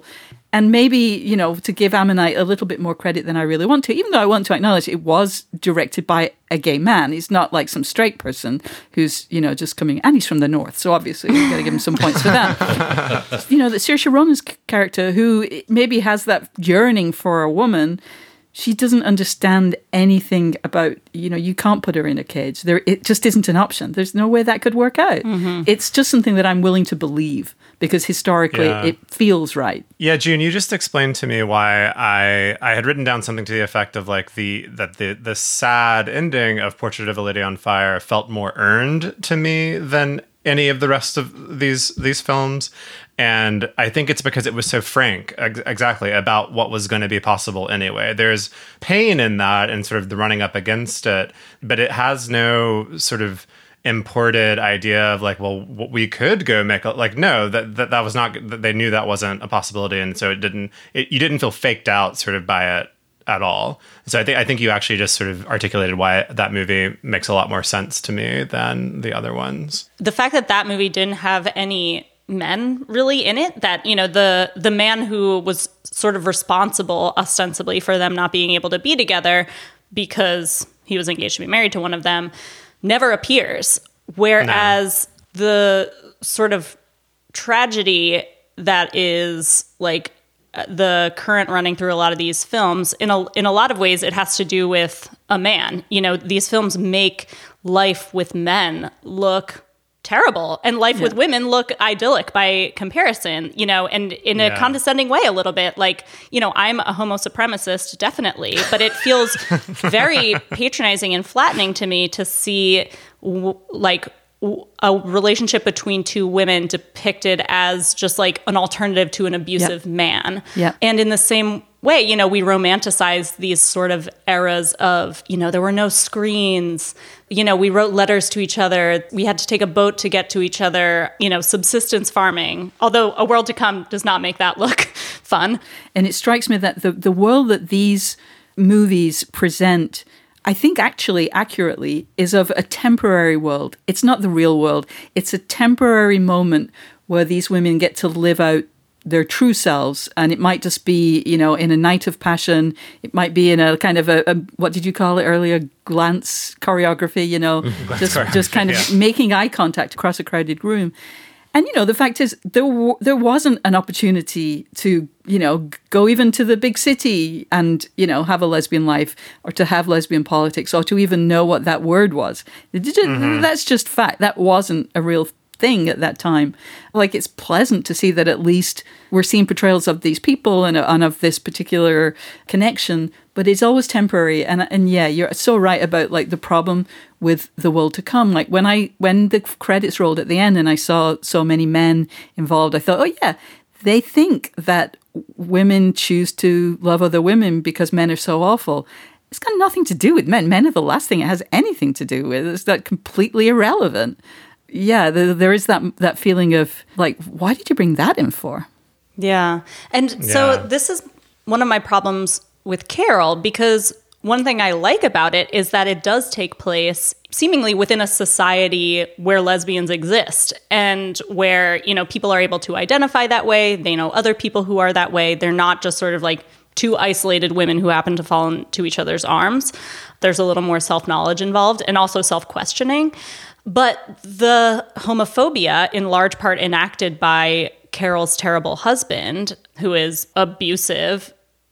Speaker 7: And maybe, to give Ammonite a little bit more credit than I really want to, even though I want to acknowledge it was directed by a gay man. He's not like some straight person who's, just coming, and he's from the North. So obviously we've got to give him some points for that. That Saoirse Ronan's character, who maybe has that yearning for a woman, she doesn't understand anything about, you can't put her in a cage. It just isn't an option. There's no way that could work out. Mm-hmm. It's just something that I'm willing to believe because historically it feels right.
Speaker 2: Yeah, June, you just explained to me why I had written down something to the effect of like the sad ending of Portrait of a Lady on Fire felt more earned to me than any of the rest of these films. And I think it's because it was so frank, exactly, about what was going to be possible anyway. There's pain in that and sort of the running up against it, but it has no sort of imported idea of like, well, we could go make no, that was not, that they knew that wasn't a possibility. And so you didn't feel faked out sort of by it at all. So I think you actually just sort of articulated why that movie makes a lot more sense to me than the other ones.
Speaker 3: The fact that movie didn't have any men really in it, that the man who was sort of responsible ostensibly for them not being able to be together because he was engaged to be married to one of them never appears, whereas the sort of tragedy that is like the current running through a lot of these films, in a lot of ways it has to do with a man. These films make life with men look terrible and life with women look idyllic by comparison, and in a condescending way a little bit. Like, I'm a homo supremacist, definitely, but it feels very patronizing and flattening to me to see a relationship between two women depicted as just like an alternative to an abusive man.
Speaker 7: Yeah.
Speaker 3: And in the same way, we romanticize these sort of eras of, there were no screens, we wrote letters to each other, we had to take a boat to get to each other, subsistence farming, although A World to Come does not make that look fun.
Speaker 7: And it strikes me that the world that these movies present, I think actually accurately, is of a temporary world. It's not the real world. It's a temporary moment where these women get to live out their true selves. And it might just be, in a night of passion. It might be in a kind of a what did you call it earlier? Glance choreography, just kind of making eye contact across a crowded room. And, the fact is, there wasn't an opportunity to, go even to the big city and, have a lesbian life or to have lesbian politics or to even know what that word was. That's just fact. That wasn't a real thing at that time. Like, it's pleasant to see that at least we're seeing portrayals of these people and of this particular connection, but it's always temporary. And yeah, you're so right about like the problem with The World to Come. Like when the credits rolled at the end and I saw so many men involved, I thought, oh yeah, they think that women choose to love other women because men are so awful. It's got nothing to do with men. Men are the last thing it has anything to do with. It's that completely irrelevant. Yeah, there is that feeling of like, why did you bring that in for?
Speaker 3: Yeah. And so this is one of my problems with Carol, because one thing I like about it is that it does take place seemingly within a society where lesbians exist and where, people are able to identify that way. They know other people who are that way. They're not just sort of like two isolated women who happen to fall into each other's arms. There's a little more self-knowledge involved and also self-questioning. But the homophobia, in large part enacted by Carol's terrible husband, who is abusive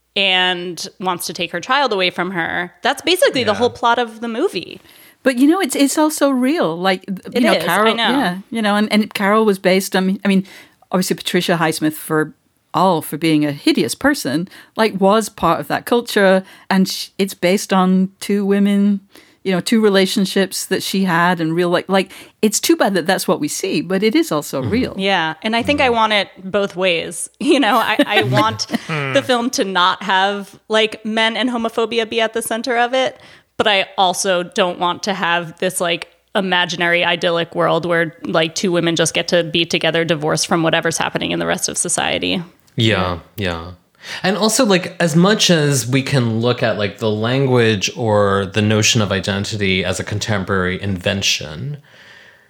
Speaker 3: and wants to take her child away from her, that's basically the whole plot of the movie.
Speaker 7: But, it's also real. Like, Carol,
Speaker 3: I know.
Speaker 7: And Carol was based on, obviously Patricia Highsmith for being a hideous person, like was part of that culture. And it's based on two women, two relationships that she had and real, like it's too bad that that's what we see, but it is also real.
Speaker 3: Yeah. And I think I want it both ways. I want the film to not have like men and homophobia be at the center of it, but I also don't want to have this like imaginary idyllic world where like two women just get to be together, divorced from whatever's happening in the rest of society.
Speaker 4: Yeah. And also, like, as much as we can look at, like, the language or the notion of identity as a contemporary invention,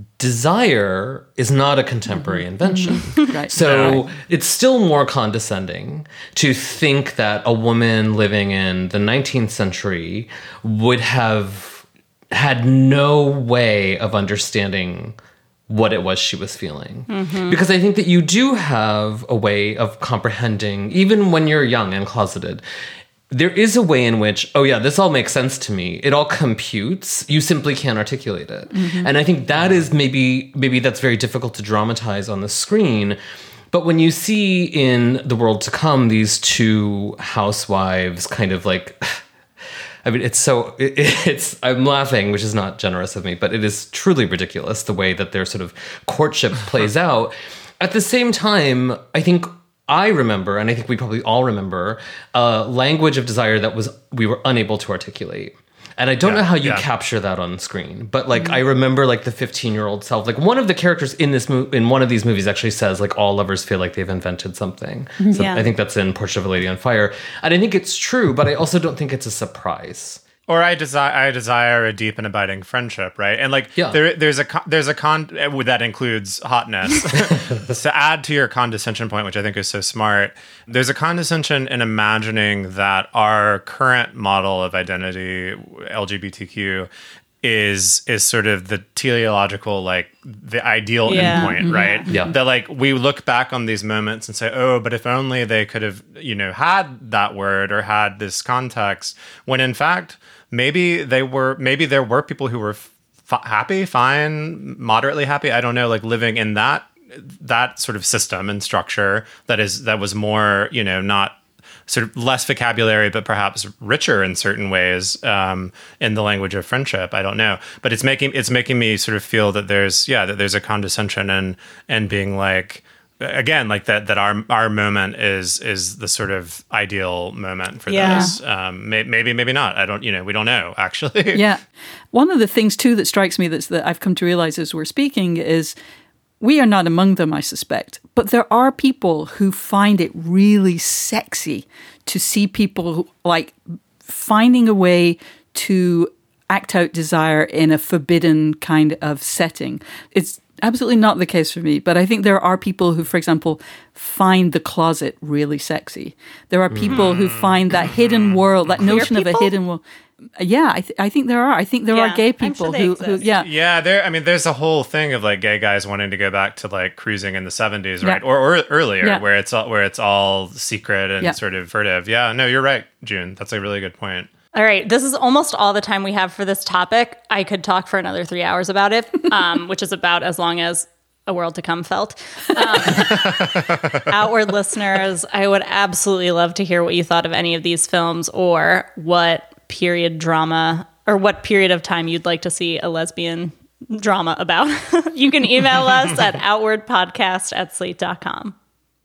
Speaker 4: desire is not a contemporary invention.
Speaker 7: Right.
Speaker 4: So it's still more condescending to think that a woman living in the 19th century would have had no way of understanding what it was she was feeling. Because I think that you do have a way of comprehending, even when you're young and closeted, there is a way in which, oh yeah, this all makes sense to me. It all computes. You simply can't articulate it. And I think that is maybe that's very difficult to dramatize on the screen. But when you see in The World to Come these two housewives kind of like, I mean, it's I'm laughing, which is not generous of me, but it is truly ridiculous the way that their sort of courtship plays out. At the same time, I think I remember, and I think we probably all remember, a language of desire that we were unable to articulate. And I don't know how you capture that on screen, but like I remember like the 15-year-old self, like one of the characters in in one of these movies actually says like all lovers feel like they've invented something. So I think that's in Portrait of a Lady on Fire. And I think it's true, but I also don't think it's a surprise.
Speaker 2: Or I desire a deep and abiding friendship, right? And like there's a that includes hotness. To add to your condescension point, which I think is so smart, there's a condescension in imagining that our current model of identity, LGBTQ, is sort of the teleological, like the ideal endpoint, right?
Speaker 4: Yeah.
Speaker 2: That like we look back on these moments and say, oh, but if only they could have, had that word or had this context, when in fact, maybe there were people who were happy, fine, moderately happy. I don't know, like living in that sort of system and structure that was more, not sort of less vocabulary, but perhaps richer in certain ways in the language of friendship. I don't know, but it's making me sort of feel that there's a condescension and being like, again, like that our moment is the sort of ideal moment for this. Maybe not. I don't. We don't know actually.
Speaker 7: Yeah, one of the things too that strikes me that I've come to realize as we're speaking is, we are not among them, I suspect, but there are people who find it really sexy to see people like finding a way to act out desire in a forbidden kind of setting. It's absolutely not the case for me, but I think there are people who, for example, find the closet really sexy. There are people who find that hidden world, that notion of a hidden world. Yeah, I think there are. I think there are gay people who
Speaker 2: there's a whole thing of like gay guys wanting to go back to like cruising in the 70s, right? Or earlier, where it's all secret and sort of furtive. Yeah, no, you're right, June. That's a really good point.
Speaker 3: All right, this is almost all the time we have for this topic. I could talk for another 3 hours about it, which is about as long as A World to Come felt. Outward listeners, I would absolutely love to hear what you thought of any of these films, or what period drama or what period of time you'd like to see a lesbian drama about. You can email us at outwardpodcast@slate.com.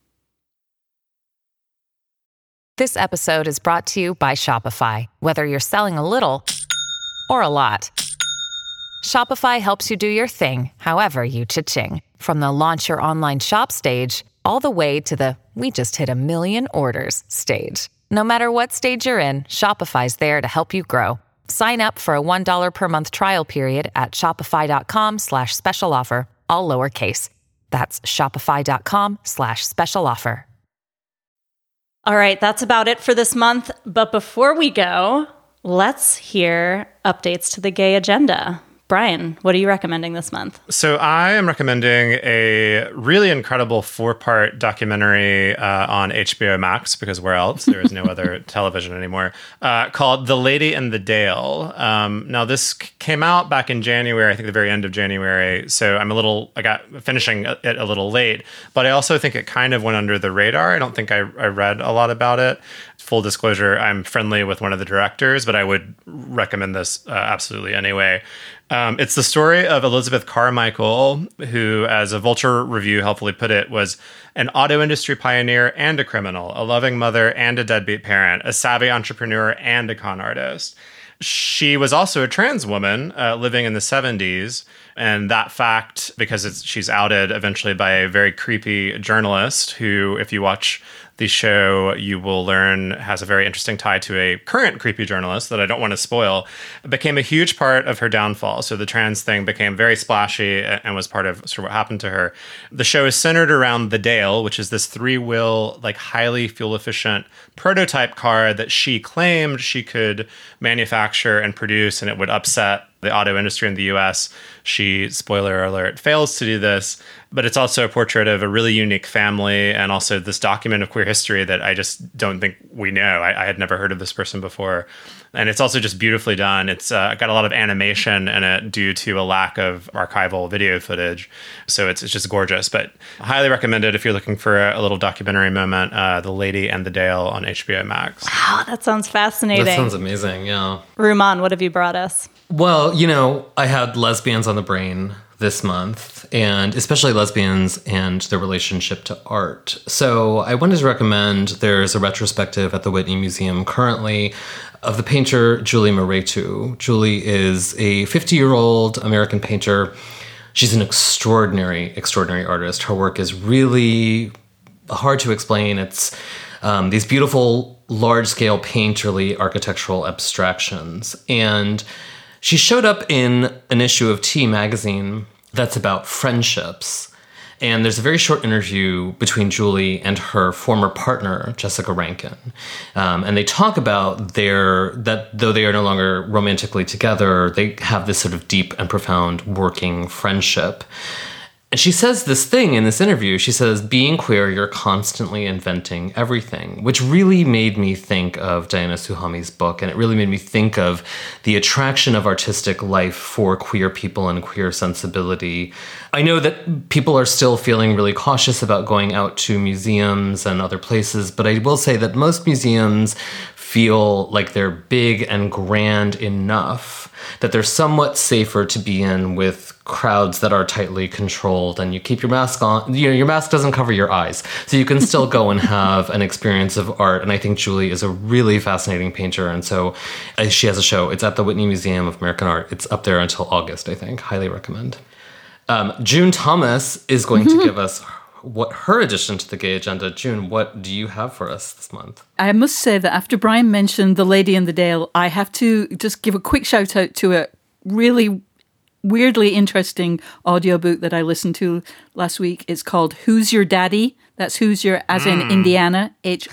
Speaker 11: This episode is brought to you by Shopify. Whether you're selling a little or a lot, Shopify helps you do your thing, however you cha-ching. From the launch your online shop stage, all the way to the we just hit 1 million orders stage. No matter what stage you're in, Shopify's there to help you grow. Sign up for a $1 per month trial period at shopify.com/special offer, all lowercase. That's shopify.com/special offer.
Speaker 3: All right, that's about it for this month. But before we go, let's hear updates to the gay agenda. Brian, what are you recommending this month?
Speaker 2: So I am recommending a really incredible 4-part documentary on HBO Max, because where else? There is no other television anymore, called The Lady in the Dale. Now, this came out back in January, I think the very end of January, so I got finishing it a little late, but I also think it kind of went under the radar. I don't think I read a lot about it. Full disclosure, I'm friendly with one of the directors, but I would recommend this absolutely anyway. It's the story of Elizabeth Carmichael, who, as a Vulture review helpfully put it, was an auto industry pioneer and a criminal, a loving mother and a deadbeat parent, a savvy entrepreneur and a con artist. She was also a trans woman living in the 70s, And that fact, because she's outed eventually by a very creepy journalist who, if you watch the show, you will learn has a very interesting tie to a current creepy journalist that I don't want to spoil, became a huge part of her downfall. So the trans thing became very splashy and was part of sort of what happened to her. The show is centered around the Dale, which is this three-wheel, like highly fuel-efficient prototype car that she claimed she could manufacture and produce, and it would upset the auto industry in the US. She, spoiler alert, fails to do this. But it's also a portrait of a really unique family and also this document of queer history that I just don't think we know. I had never heard of this person before. And it's also just beautifully done. It's got a lot of animation in it due to a lack of archival video footage. So it's just gorgeous. But highly recommended if you're looking for a little documentary moment, The Lady and the Dale on HBO Max.
Speaker 3: Wow, that sounds fascinating.
Speaker 4: That sounds amazing, yeah.
Speaker 3: Rumaan, what have you brought us?
Speaker 4: Well, I had lesbians on the brain this month, and especially lesbians and their relationship to art. So I wanted to recommend, there's a retrospective at the Whitney Museum currently of the painter Julie Moretu. Julie is a 50-year-old American painter. She's an extraordinary, extraordinary artist. Her work is really hard to explain. It's these beautiful, large-scale, painterly architectural abstractions. And she showed up in an issue of T magazine that's about friendships. And there's a very short interview between Julie and her former partner, Jessica Rankin. And they talk about that though they are no longer romantically together, they have this sort of deep and profound working friendship. And she says this thing in this interview. She says, being queer, you're constantly inventing everything, which really made me think of Diana Suhami's book. And it really made me think of the attraction of artistic life for queer people and queer sensibility. I know that people are still feeling really cautious about going out to museums and other places, but I will say that most museums feel like they're big and grand enough that they're somewhat safer to be in with crowds that are tightly controlled, and you keep your mask on. Your mask doesn't cover your eyes, so you can still go and have an experience of art. And I think Julie is a really fascinating painter, and so she has a show. It's at the Whitney Museum of American Art. It's up there until August, I think. Highly recommend. June Thomas is going to give us what her addition to the gay agenda. June, what do you have for us this month?
Speaker 7: I must say that after Brian mentioned The Lady and the Dale, I have to just give a quick shout out to a really weirdly interesting audiobook that I listened to last week. It's called Who's Your Daddy? That's Who's Your, as in Indiana,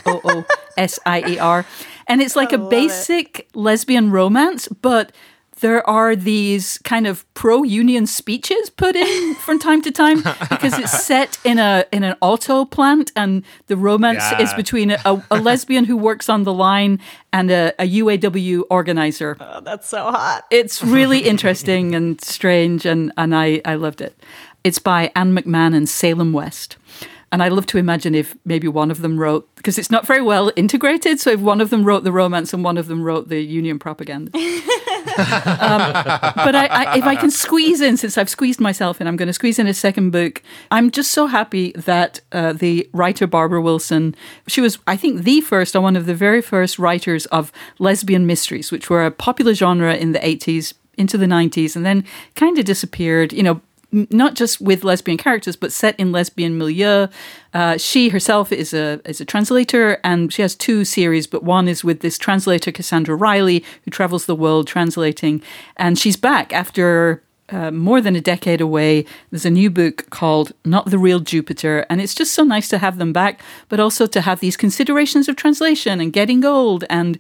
Speaker 7: HOOSIER. And it's like a basic lesbian romance, but there are these kind of pro-union speeches put in from time to time because it's set in an auto plant, and the romance is between a lesbian who works on the line and a UAW organizer.
Speaker 3: Oh, that's so hot.
Speaker 7: It's really interesting and strange, and I loved it. It's by Anne McMahon and Salem West. And I love to imagine if maybe one of them wrote, because it's not very well integrated, so if one of them wrote the romance and one of them wrote the union propaganda. But if I can squeeze in, since I've squeezed myself in, I'm going to squeeze in a second book. I'm just so happy that the writer Barbara Wilson, she was, I think, the first, or one of the very first writers of lesbian mysteries, which were a popular genre in the 80s into the 90s, and then kind of disappeared, not just with lesbian characters, but set in lesbian milieu. She herself is a translator, and she has two series, but one is with this translator, Cassandra Riley, who travels the world translating. And she's back after more than a decade away. There's a new book called Not the Real Jupiter, and it's just so nice to have them back, but also to have these considerations of translation and getting old and,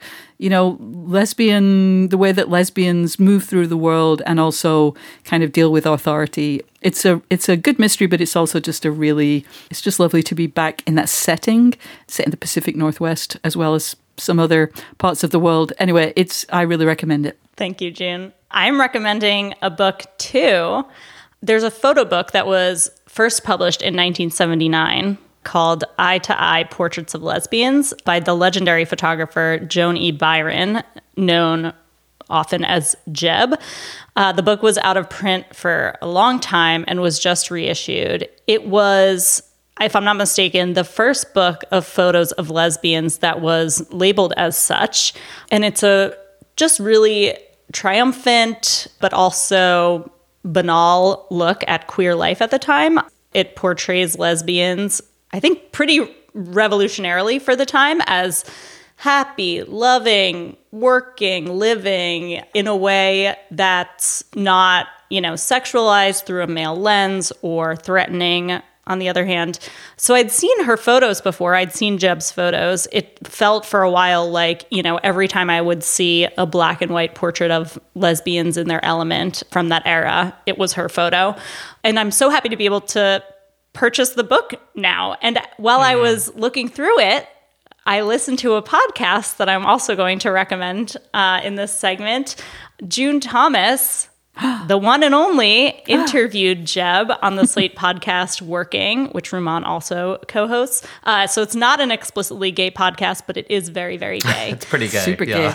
Speaker 7: the way that lesbians move through the world and also kind of deal with authority. It's a good mystery, but it's also just it's just lovely to be back in that setting, set in the Pacific Northwest, as well as some other parts of the world. Anyway, I really recommend it.
Speaker 3: Thank you, June. I'm recommending a book too. There's a photo book that was first published in 1979 called Eye to Eye Portraits of Lesbians by the legendary photographer Joan E. Byron, known often as Jeb. The book was out of print for a long time and was just reissued. It was, if I'm not mistaken, the first book of photos of lesbians that was labeled as such. And it's a just really triumphant, but also banal look at queer life at the time. It portrays lesbians, I think, pretty revolutionarily for the time as happy, loving, working, living in a way that's not, sexualized through a male lens or threatening on the other hand. So I'd seen her photos before. I'd seen Jeb's photos. It felt for a while like, every time I would see a black and white portrait of lesbians in their element from that era, it was her photo. And I'm so happy to be able to purchase the book now. And while I was looking through it, I listened to a podcast that I'm also going to recommend in this segment. June Thomas, the one and only, interviewed Jeb on the Slate podcast Working, which Rumaan also co-hosts. So it's not an explicitly gay podcast, but it is very, very gay.
Speaker 4: It's pretty gay.
Speaker 7: Super gay.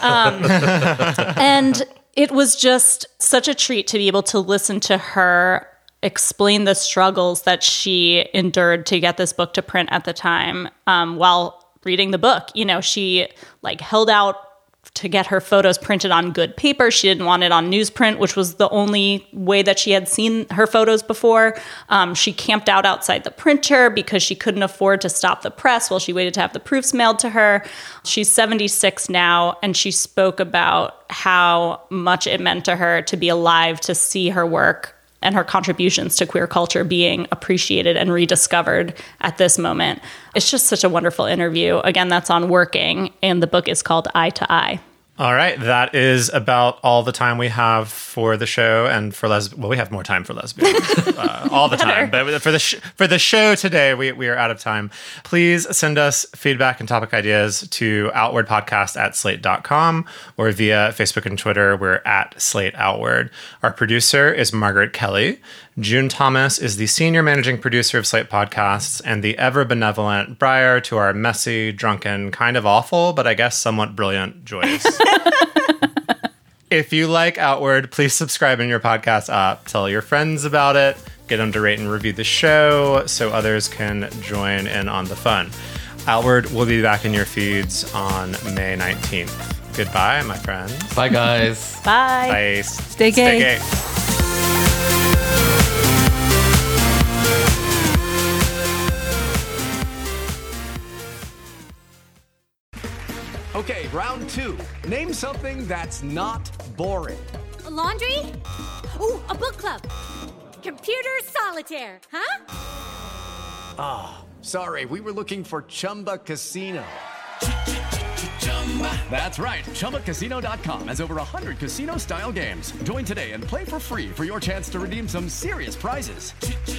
Speaker 3: And it was just such a treat to be able to listen to her explain the struggles that she endured to get this book to print at the time while reading the book. She held out to get her photos printed on good paper. She didn't want it on newsprint, which was the only way that she had seen her photos before. She camped out outside the printer because she couldn't afford to stop the press while she waited to have the proofs mailed to her. She's 76 now, and she spoke about how much it meant to her to be alive, to see her work and her contributions to queer culture being appreciated and rediscovered at this moment. It's just such a wonderful interview. Again, that's on Working, and the book is called Eye to Eye.
Speaker 2: All right, that is about all the time we have for the show and for we have more time for lesbians all the time. But for the show today, we are out of time. Please send us feedback and topic ideas to outwardpodcast@slate.com or via Facebook and Twitter. We're at Slate Outward. Our producer is Margaret Kelly. June Thomas is the senior managing producer of Slate Podcasts and the ever-benevolent Briar to our messy, drunken, kind of awful, but I guess somewhat brilliant Joyce. If you like Outward, please subscribe in your podcast app. Tell your friends about it. Get them to rate and review the show so others can join in on the fun. Outward will be back in your feeds on May 19th. Goodbye, my friends.
Speaker 4: Bye, guys.
Speaker 3: Bye.
Speaker 2: Bye.
Speaker 7: Stay gay.
Speaker 2: Stay gay.
Speaker 12: Okay, round two. Name something that's not boring.
Speaker 13: A laundry? Ooh, a book club. Computer solitaire, huh?
Speaker 12: Ah, sorry, we were looking for Chumba Casino. That's right, ChumbaCasino.com has over 100 casino-style games. Join today and play for free for your chance to redeem some serious prizes.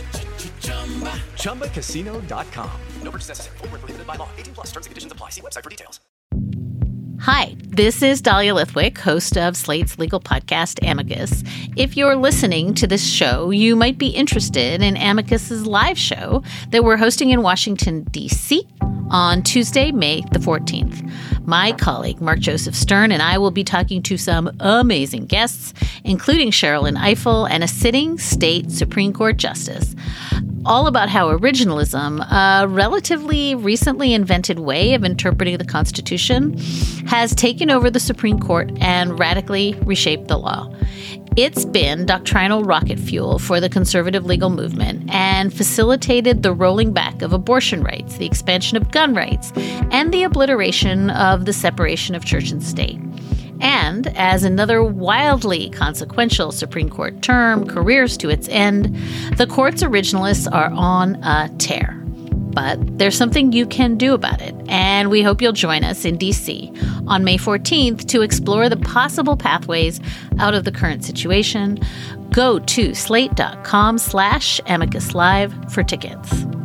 Speaker 12: ChumbaCasino.com. No purchase necessary. Void where prohibited by law. 18+ terms and conditions apply. See website for details.
Speaker 14: Hi, this is Dahlia Lithwick, host of Slate's legal podcast, Amicus. If you're listening to this show, you might be interested in Amicus's live show that we're hosting in Washington, D.C. on Tuesday, May the 14th. My colleague, Mark Joseph Stern, and I will be talking to some amazing guests, including Sherrilyn Ifill and a sitting state Supreme Court justice, all about how originalism, a relatively recently invented way of interpreting the Constitution, has taken over the Supreme Court and radically reshaped the law. It's been doctrinal rocket fuel for the conservative legal movement and facilitated the rolling back of abortion rights, the expansion of gun rights, and the obliteration of the separation of church and state. And as another wildly consequential Supreme Court term careers to its end, the court's originalists are on a tear. But there's something you can do about it, and we hope you'll join us in D.C. on May 14th to explore the possible pathways out of the current situation. Go to slate.com/amicuslive for tickets.